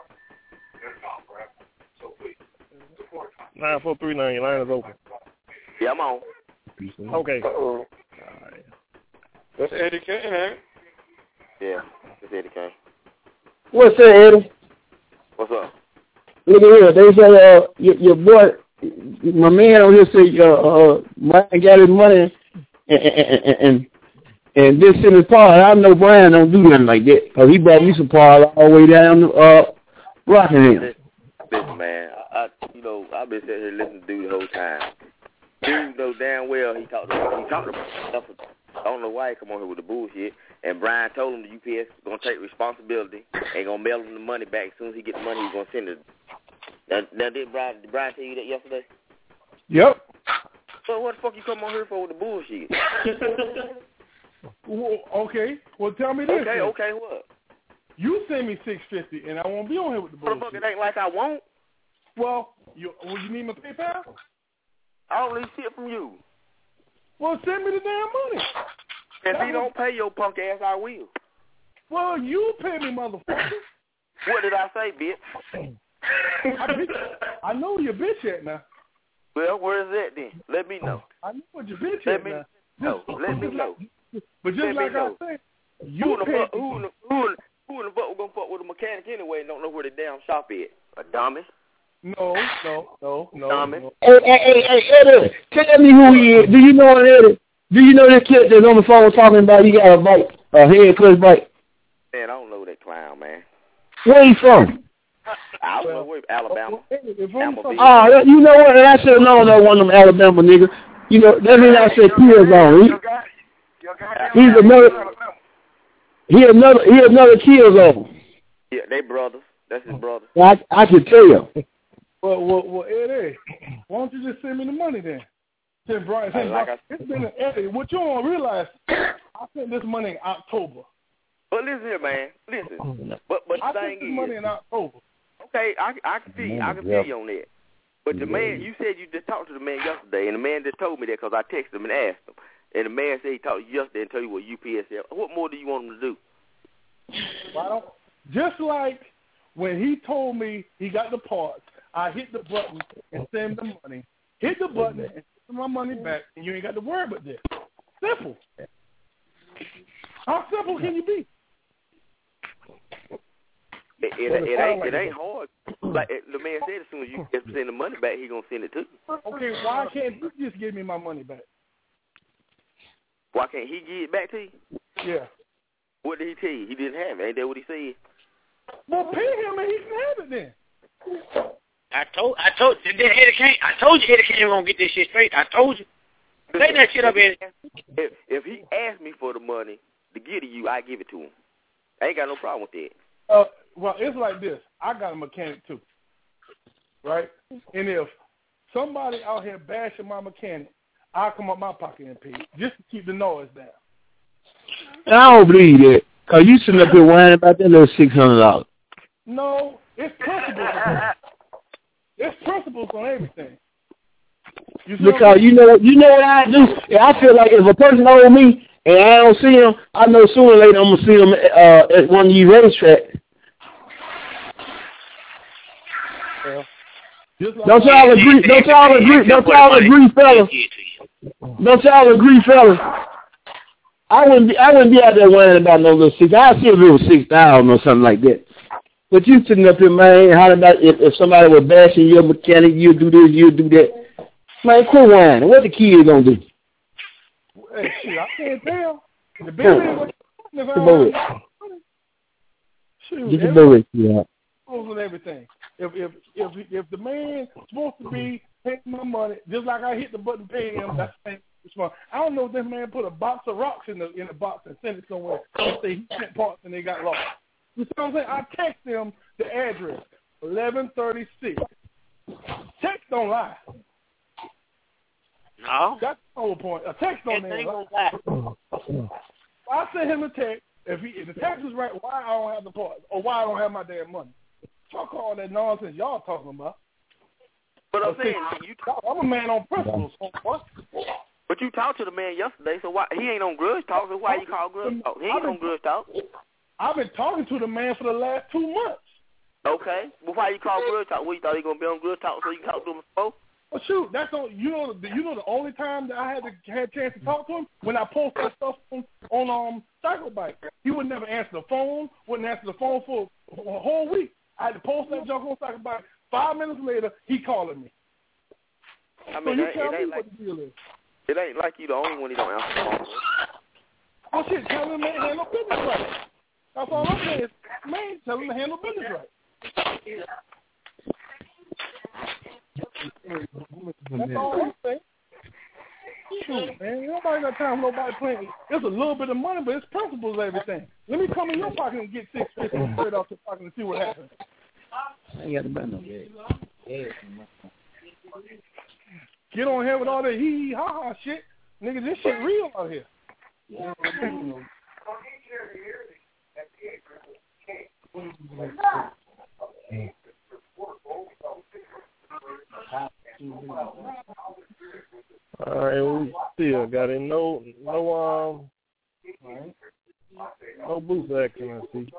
Nine four three nine. Your line is open. Yeah, I'm on. Okay. Uh-oh. All right. That's Eddie Kane, man. Yeah, that's Eddie Kane. What's that, Eddie? What's up? Look at here. They say uh, your, your boy, my man on here say uh, uh, Brian got his money and and and, and this in his part. I know Brian don't do nothing like that because he brought me some part all the way down to uh, Rockingham. Listen, man, I, I you know I've been sitting here listening to dude the whole time. Dude knows damn well he talked to he talked about stuff. I don't know why he come on here with the bullshit. And Brian told him the U P S is gonna take responsibility and gonna mail him the money back as soon as he get the money. He's gonna send it. Now, now did Brian did Brian tell you that yesterday? Yep. So what the fuck you come on here for with the bullshit? Well, okay. Well, tell me this. Okay, then. okay, what? You send me six fifty, and I won't be on here with the bullshit. What the fuck? It ain't like I won't. Well, you well, you need my PayPal? I don't need shit from you. Well, send me the damn money. If that he don't pay your punk ass, I will. Well, you pay me, motherfucker. What did I say, bitch? I, bitch, I know your bitch at now. Well, where is that then? Let me know. I know what your bitch Let at me now. know. Let me know. But just Let like me I know. said, Who you in the pay fuck? Who in the who in, who in the fuck gonna fuck with a mechanic anyway? And don't know where the damn shop is. A dummy. No, no, no, no. Dummy. no. Hey, hey, hey, hey, Eddie, tell me who he is. Do you know Eddie? Do you know this kid that's on the phone talking about he got a bite, a head clutch bite? Man, I don't know that clown, man. Where he from? I don't know where, Alabama. Alabama. Oh, you know what? I should have known that one of them Alabama niggas. You know, that's when I said kill zone. He, he's another, he another, he another kill zone. Yeah, they brothers. That's his brother. I, I can tell you. Well, well, well, Eddie, why don't you just send me the money then? Send Brian. Send like Brian. It's been Eddie. What you don't realize? I sent this money in October. But listen here, man. Listen. But but I the sent thing this money is, in October. okay, I I can see I can feel you on that. But the man, you said you just talked to the man yesterday, and the man just told me that because I texted him and asked him, and the man said he talked to you yesterday and told you what U P S is. What more do you want him to do? Why don't just like when he told me he got the parts, I hit the button and send the money. Hit the button and send my money back, and you ain't got to worry about that. Simple. How simple can you be? It, it, it, it ain't it ain't hard. Like it, the man said, as soon as you get send the money back, he gonna send it to you. Okay, why can't he just give me my money back? Why can't he give it back to you? Yeah. What did he tell you? He didn't have it. Ain't that what he said? Well, pay him and he can have it then. I told, I told, then Eddie Kane, I told you Eddie Kane gonna get this shit straight. I told you. Say that shit up, Eddie. If, if he asked me for the money to give to you, I give it to him. I ain't got no problem with that. Uh, well, it's like this. I got a mechanic too, right? And if somebody out here bashing my mechanic, I'll come up my pocket and pay just to keep the noise down. I don't believe that. Because you sitting up here whining about that little six hundred dollars. No, it's principles. It's principles on everything. You because you know, you know what I do? I feel like if a person owes me and I don't see him, I know sooner or later I'm going to see him uh, at one of these racetracks. Yeah. Don't y'all agree? Don't y'all agree? Don't y'all agree, fellas? Don't y'all agree, fellas? I wouldn't be. I wouldn't be out there worrying about no little six. I'd see if it was six thousand or something like that. But you sitting up here, man, how about if, if somebody was bashing your mechanic, you do this, you do that. Man, quit whining. What the kid gonna do? Hey, shit, I can't tell. The big man if I Move it. Shoot, Get the bullet, yeah. And everything. If if if if the man supposed to be paying my money, just like I hit the button pay him, that's the same. I don't know if this man put a box of rocks in the in the box and sent it somewhere. And say he sent parts and they got lost. You see what I'm saying? I text them the address, eleven thirty-six. Text don't lie. No. That's the whole point. A text don't lie. I sent him a text. If, he, if the text is right, why I don't have the parts or why I don't have my damn money? Fuck all that nonsense y'all talking about. But I'm saying, you I'm a man on principle. So what? But you talked to the man yesterday, so why he ain't on grudge talk? So why you call grudge talk? He ain't on grudge talk. I've been talking to the man for the last two months. Okay, but why you call grudge talk? What, you thought he gonna be on grudge talk so you can talk to him before? Well, shoot, that's on. You know, the, you know the only time that I had to had a chance to talk to him when I posted that stuff on, on um Cycle Bike. He would never answer the phone. Wouldn't answer the phone for, for a whole week. I had to post that junk on Cycle Bike. Five minutes later, he calling me. I mean, so you it, tell it me ain't what like the deal is. It ain't like you the only one he don't answer the phone. Oh shit, tell him to handle business right. That's all I'm saying. Man, tell him to handle business right. That's all I'm saying. Shoot, man, nobody got time for nobody playing. It's a little bit of money, but it's principles and everything. Let me come in your pocket and get six fifty straight off your pocket and see what happens. I ain't got the band no yeah. Get on here with all that hee hee ha ha shit. Nigga, this shit real out here. Yeah. All right, we still got it. No, no, um, no boost action. I see.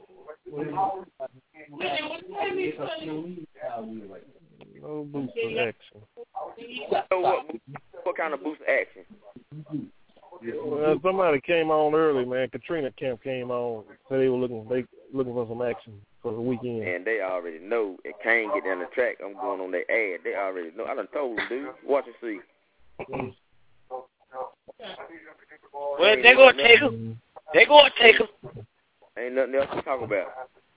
No boost action. So what? What kind of boost action? Well, somebody came on early, man. Katrina Camp came on. Said they were looking, they looking for some action for the weekend. And they already know. It can't get down the track. I'm going on their ad. They already know. I done told them, dude. Watch and see. Well, they gonna take them. They gonna take them. Ain't nothing else to talk about.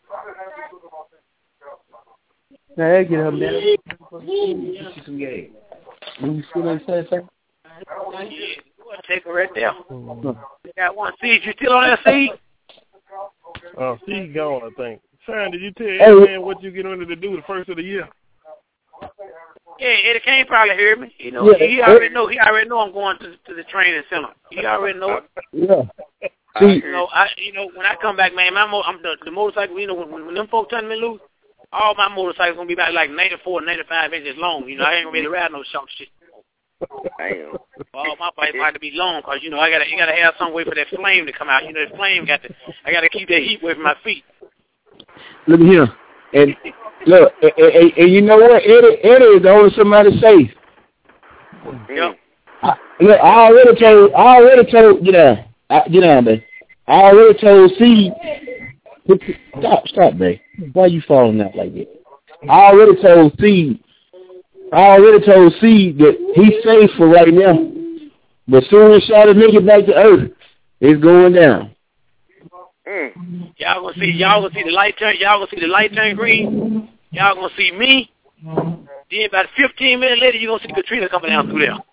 Hey, get up there. Get some game. You see what I'm saying? Yeah, you wanna take her right there. They got one seed. You still on that seed? Oh, she's gone, I think. Sharon, did you tell Eddie man what you get ready to do the first of the year? Yeah, Eddie Kane probably heard me. You know, yeah, he already know. He already know I'm going to to the training center. He already know it. Yeah. See, you know, I you know when I come back, man, my mo- I'm the, the motorcycle. You know, when, when them folks turn me loose, all my motorcycles gonna be about like ninety-four, ninety-five inches long. You know, I ain't gonna be able to ride no short shit. Damn. All my bikes got to be long, cause you know I gotta you gotta have some way for that flame to come out. You know, the flame got to. I gotta keep that heat away from my feet. Look at here, and look, and, and, and you know what? Eddie, Eddie is the only somebody safe. Yep. I, look, I already told. I already told. Get down. I, get down, man. I already told C. Stop, stop, babe. Why you falling out like that? I already told C. I already told C that he's safe for right now. But soon as Charlotte make it back to Earth, it's going down. Mm. Y'all gonna see, y'all gonna see the light turn, y'all gonna see the light turn green. Y'all gonna see me. Then about fifteen minutes later, you gonna see Katrina coming down through there.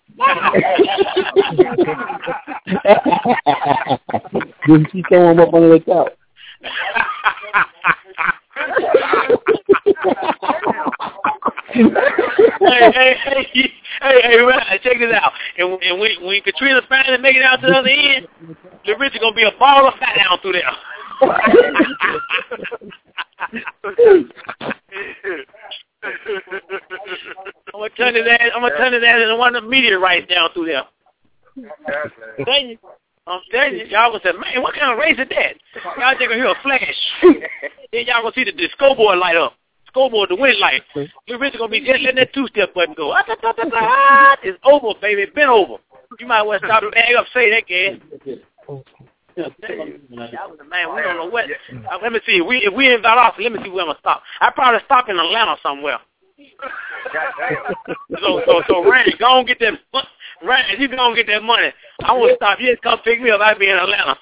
Didn't she throw him up on the top? hey, hey, hey, hey, hey, man, check this out. And, and when, when Katrina finally make it out to the other end, the rich is gonna be a ball of fat down through there. I'm gonna turn his ass. I'm gonna turn his ass into one of the meteorites down through there. I'm telling you, I'm telling you, y'all gonna say, man, what kind of race is that? Y'all just gonna hear a flash. Then y'all gonna see the, the scoreboard light up. Scoreboard, the wind light. The rich is gonna be just letting that two-step button go. It's over, baby. It's been over. You might well stop and bag up, say that, gas. Man, we don't know what. Uh, let me see. If we if we in Valdosta, let me see where I'm gonna stop. I probably stop in Atlanta somewhere. so so so Randy, go on get that Right, you gonna get that money. I want to stop. You just come pick me up. I'll be in Atlanta.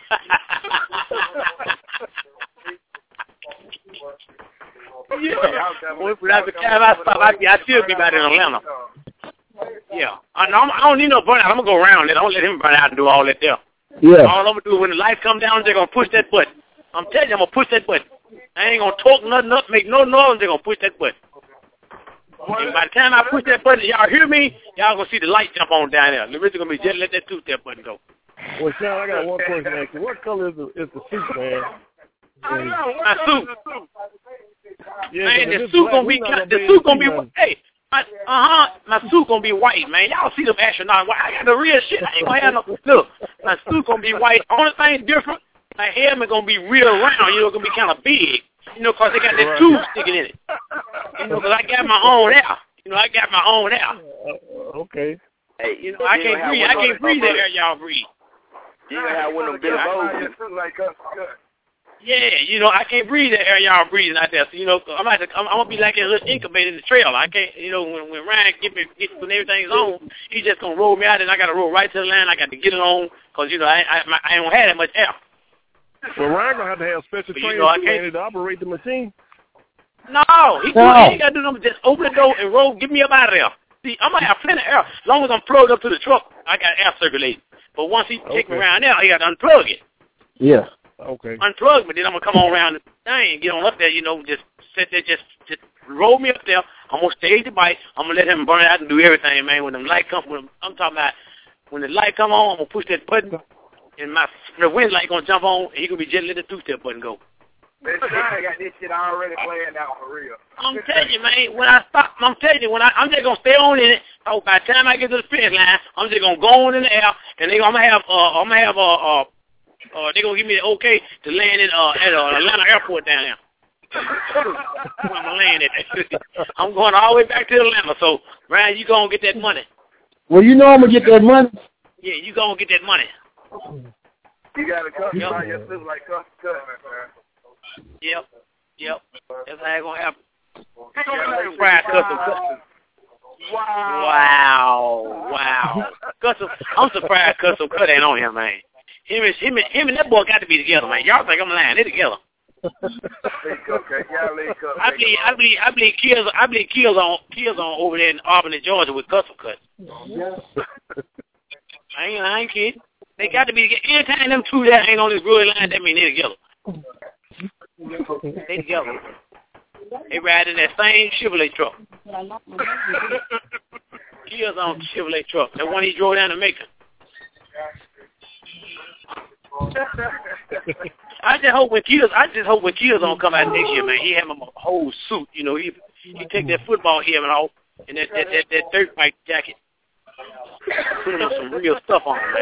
yeah. Without the time I stop, I I still be back in Atlanta. Yeah. I, I'm, I don't need no burnout. I'm gonna go around it. I don't let him burn out and do all that there. Yeah. All I'm gonna do when the lights come down, they're gonna push that button. I'm telling you, I'm gonna push that button. I ain't gonna talk nothing up, make no noise. They're gonna push that button. And by the time I push that button, y'all hear me? Y'all gonna see the light jump on down there. The rest gonna be just let that two-step button go. Well, Sean, I got one question to ask you. What color is the is the suit, man? I don't know. My suit. Yeah, man, the suit gonna be the suit gonna be hey. Uh huh. My suit gonna be white, man. Y'all see them astronaut white. I got the real shit. I ain't gonna have no. Look, my suit gonna be white. Only thing different, my helmet gonna be real round. You know, gonna be kind of big. You know, cause they got that tube sticking in it. You know, cause I got my own air. You know, I got my own air. Uh, okay. Hey, you know, I can't breathe. I can't breathe the air y'all breathe. You gonna have one of them Billy Bones. Yeah, you know, I can't breathe the air y'all breathing out there. So, you know, I'm gonna, I'm, I'm gonna be like a little incubator in the trailer. I can't, you know, when when Ryan get me, get, when everything's on, he just gonna roll me out, and I gotta roll right to the line. I got to get it on, cause you know, I I, my, I don't have that much air. Well, Ryan gonna have to have special but, training you know, I can't... to operate the machine. No, he, no. he ain't gotta do nothing. Just open the door and roll. Get me up out of there. See, I'm gonna have plenty of air. As long as I'm plugged up to the truck, I got air circulating. But once he okay. take me around there, he got to unplug it. Yeah. Okay. Unplug me, then I'm gonna come on around the thing, get on up there, you know, just sit there, just just roll me up there. I'm gonna stage the bike. I'm gonna let him burn out and do everything, man. When the light come, when I'm talking about when the light come on, I'm gonna push that button, and my the wind light gonna jump on, and he gonna be just let the two-step button go. Man, I got this shit already planned out for real. I'm telling you, man. When I stop, I'm telling you, when I, I'm just gonna stay on in it. So by the time I get to the finish line, I'm just gonna go on in the air, and they, I'm gonna have, uh, I'm gonna have, uh, uh, uh, they gonna give me the okay to land in, uh, at uh, Atlanta Airport down there. I'm gonna land it. I'm going all the way back to Atlanta. So, Ryan, you gonna get that money? Well, you know I'm gonna get that money. Yeah, you gonna get that money. You gotta cut yep. out your suit like cut, cut, man. Yep, yep. That's how it's gonna happen. Surprise custom cut. Wow, wow. Custom, I'm surprised custom cut ain't on him, man. Him and him and him and that boy got to be together, man. Y'all think I'm lying? They together. I believe, I believe, I believe kills, I believe kills on, kills on over there in Albany, Georgia with custom cut. I ain't, I ain't kidding. They got to be together. Anytime them two that ain't on this growing line, that mean they together. They together. They ride in that same Chevrolet truck. Kills on Chevrolet truck. That one he drove down to Macon. I just hope when Kills, I just hope when Kills don't come out next year, man, he have him a whole suit. You know, he he take that football helmet off and that that that, that dirt bike jacket. Put him some real stuff on him,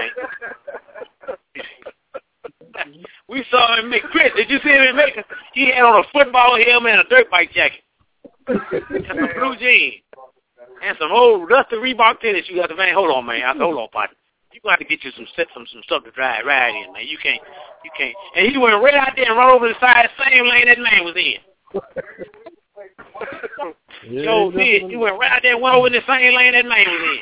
man. We saw him make Chris. Did you see him in Macon? He had on a football helmet and a dirt bike jacket, and some blue jeans, and some old dusty Reebok tennis shoes. I said, man, hold on, man. I said, hold on, partner. You gonna have to get you some some some stuff to drive ride in, man. You can't, you can't. And he went right out there and run over the side, same lane that man was in. Yeah, Joe did. He went right out there and went over the same lane that man was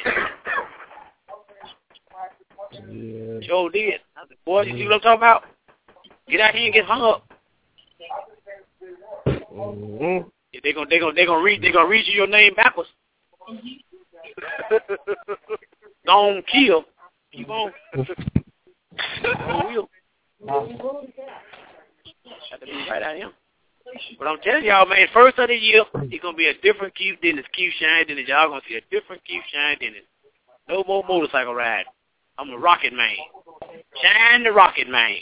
in. Yeah. Joe did. I said, boy, you see what I'm talking about? Get out here and get hung up. Mm-hmm. Yeah, they gonna they gonna they gonna read they gonna read you your name backwards. Don't kill. Keep on. Will. Have to be right out here. But I'm telling y'all, man, first of the year, it's gonna be a different Keith Dennis, Keith Shine Dennis. Y'all gonna see a different Keith Shine Dennis. No more motorcycle ride. I'm a rocket man. Shine the rocket man.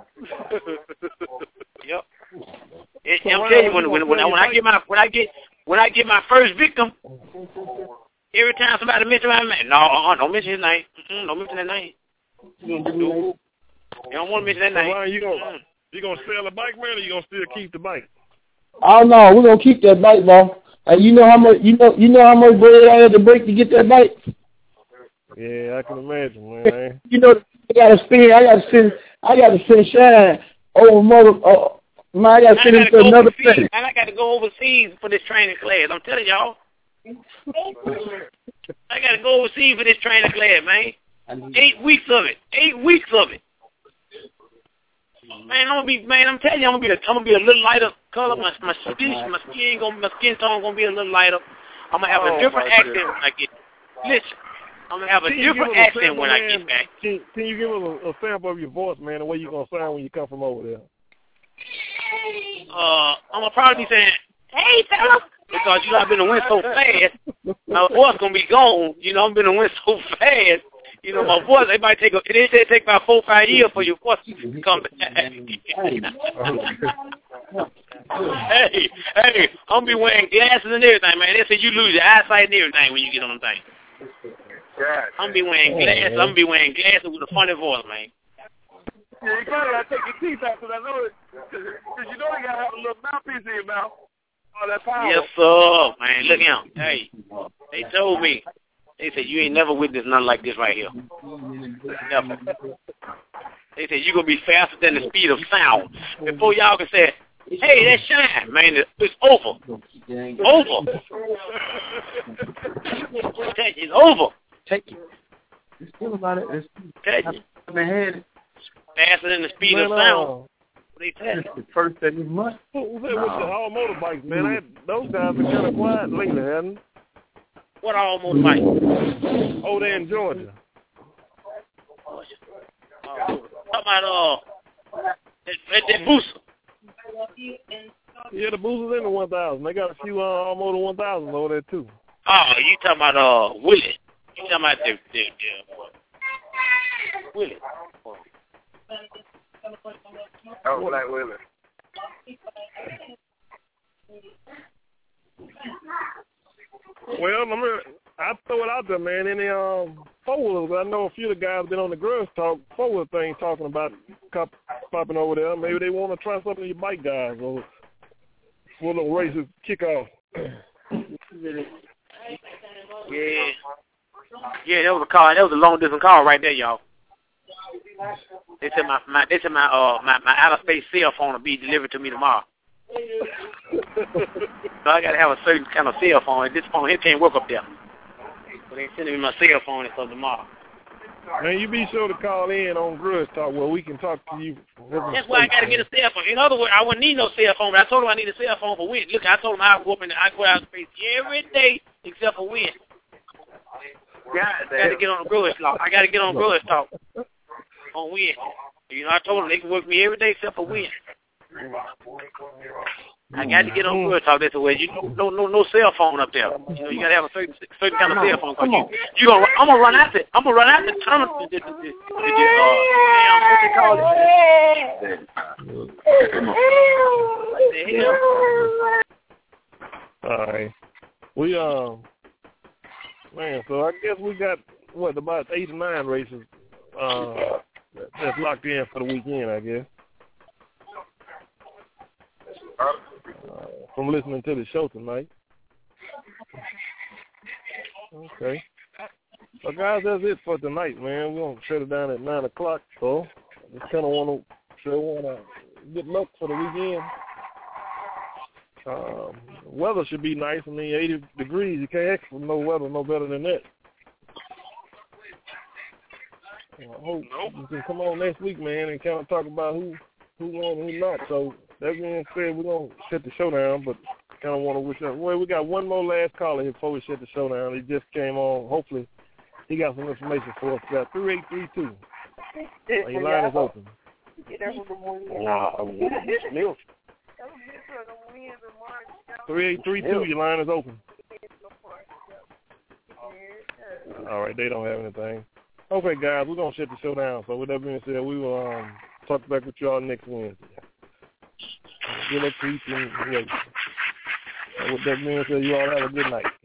Yep. It, I'm telling you, when when when I, when I get my when I get when I get my first victim, every time somebody mention my name, no, uh, don't mention his name. Mm-mm, don't mention that name. No. You don't want to mention that name. So Ryan, you gonna you gonna sell the bike, man, or you gonna still keep the bike? Oh no, we're gonna keep that bike, bro. And you know how much you know you know how much bread I had to break to get that bike. Yeah, I can imagine, man. You know, I gotta spend. I gotta send. I gotta send Shine over mother. Uh, man, I gotta send him to another place. And I got to go overseas for this training class. I'm telling y'all. I got to go overseas for this trainer class, man. Eight weeks of it. Eight weeks of it. Man, I'm gonna be, man, I'm telling you, I'm gonna be, a, I'm gonna be a little lighter color. My my skin, my skin, gonna, my skin tone gonna be a little lighter. I'm gonna have a Oh, different my accent goodness. when I get. Listen, I'm gonna have a Can you different give us a accent sample, when I man? get back. Can, can you give us a, a sample of your voice, man, the way you gonna sound when you come from over there? Uh, I'm gonna probably be saying, "Hey, fella," because you know I've been in the wind so fast. My voice gonna be gone. You know I've been in the wind so fast. You know my voice. It might take a, it say take about four, five years for your voice to come back. Hey, hey, I'm gonna be wearing glasses and everything, man. They say you lose your eyesight and everything when you get on them things. Yeah. I'm gonna be wearing glasses. I'm gonna be wearing glasses with a funny voice, man. Yeah, you probably gotta take your teeth out because I know it. Because you know you gotta have a little mouthpiece in your mouth. All that power. Yes, sir, man. Look out. Hey, they told me. They said you ain't never witnessed nothing like this right here. Never. They said you gonna be faster than the speed of sound. Before y'all can say, "Hey, that's Shine," man. It's over. Over. It's over. Take it. It's still about it. It's Take it. in the head. Faster than the speed Man, of uh, sound. What they tell you? The first of the month. Who was that with the all motorbikes, man? I, those guys been kind of quiet lately, haven't they? What all motorbike? Oh, they're in Georgia. Uh, talking about uh, that, that, that booster. Yeah, the boosters in the one thousand. They got a few uh, all-motor one thousands over there, too. Oh, you talking about uh Willie? You talking about the the, the Willie? Oh, Black Willie. Well, I'm gonna, I throw it out there, man. Any um four-wheelers, I know a few of the guys been on the Grudge Talk four-wheeler thing talking about cop, popping over there. Maybe they want to try something of your bike guys or for a little races kick off. Yeah. Yeah, that was a car. That was a long distance call right there, y'all. They said my, my they said my uh my, my outer space cell phone will be delivered to me tomorrow. So I gotta have a certain kind of cell phone. And this phone here can't work up there. So they sending me my cell phone until tomorrow. Man, you be sure to call in on Grudge Talk where we can talk to you. That's why I gotta get a cell phone. In other words, I wouldn't need no cell phone, but I told him I need a cell phone for wind. Look, I told him I go up in the, I go out in space every day except for wind. God, I gotta get on the Grudge Talk. I gotta get on Grudge Talk on wind. You know, I told them they can work me every day except for wind. I got to get on Grudge Talk. That's the way. You no no no cell phone up there. You know, you gotta have a certain certain kind of cell phone. Cause you you gonna I'm gonna run out the I'm gonna run out the tunnel. The, the, the, the, the, uh, damn, what they call it? The hell? All right. We um man, so I guess we got what about eight or nine races uh that's locked in for the weekend, I guess. Uh, from listening to the show tonight. Okay. So guys, that's it for tonight, man. We're gonna shut it down at nine o'clock. So just kind of want to sure want to good luck for the weekend. Um, weather should be nice. I mean, eighty degrees. You can't ask for no weather no better than that. I hope you can come on next week, man, and kind of talk about who who won and who not. So that being said, we're gonna shut the show down, but kind of want to wish that. Well, we got one more last caller here before we shut the show down. He just came on. Hopefully, he got some information for us. Got three eight three two. Your line is open. Three eight three two. Your line is open. All right, they don't have anything. Okay, guys, we're gonna shut the show down. So with that being said, we will um, talk back with y'all next Wednesday. Good luck to each and every. With that being said, you all have a good night.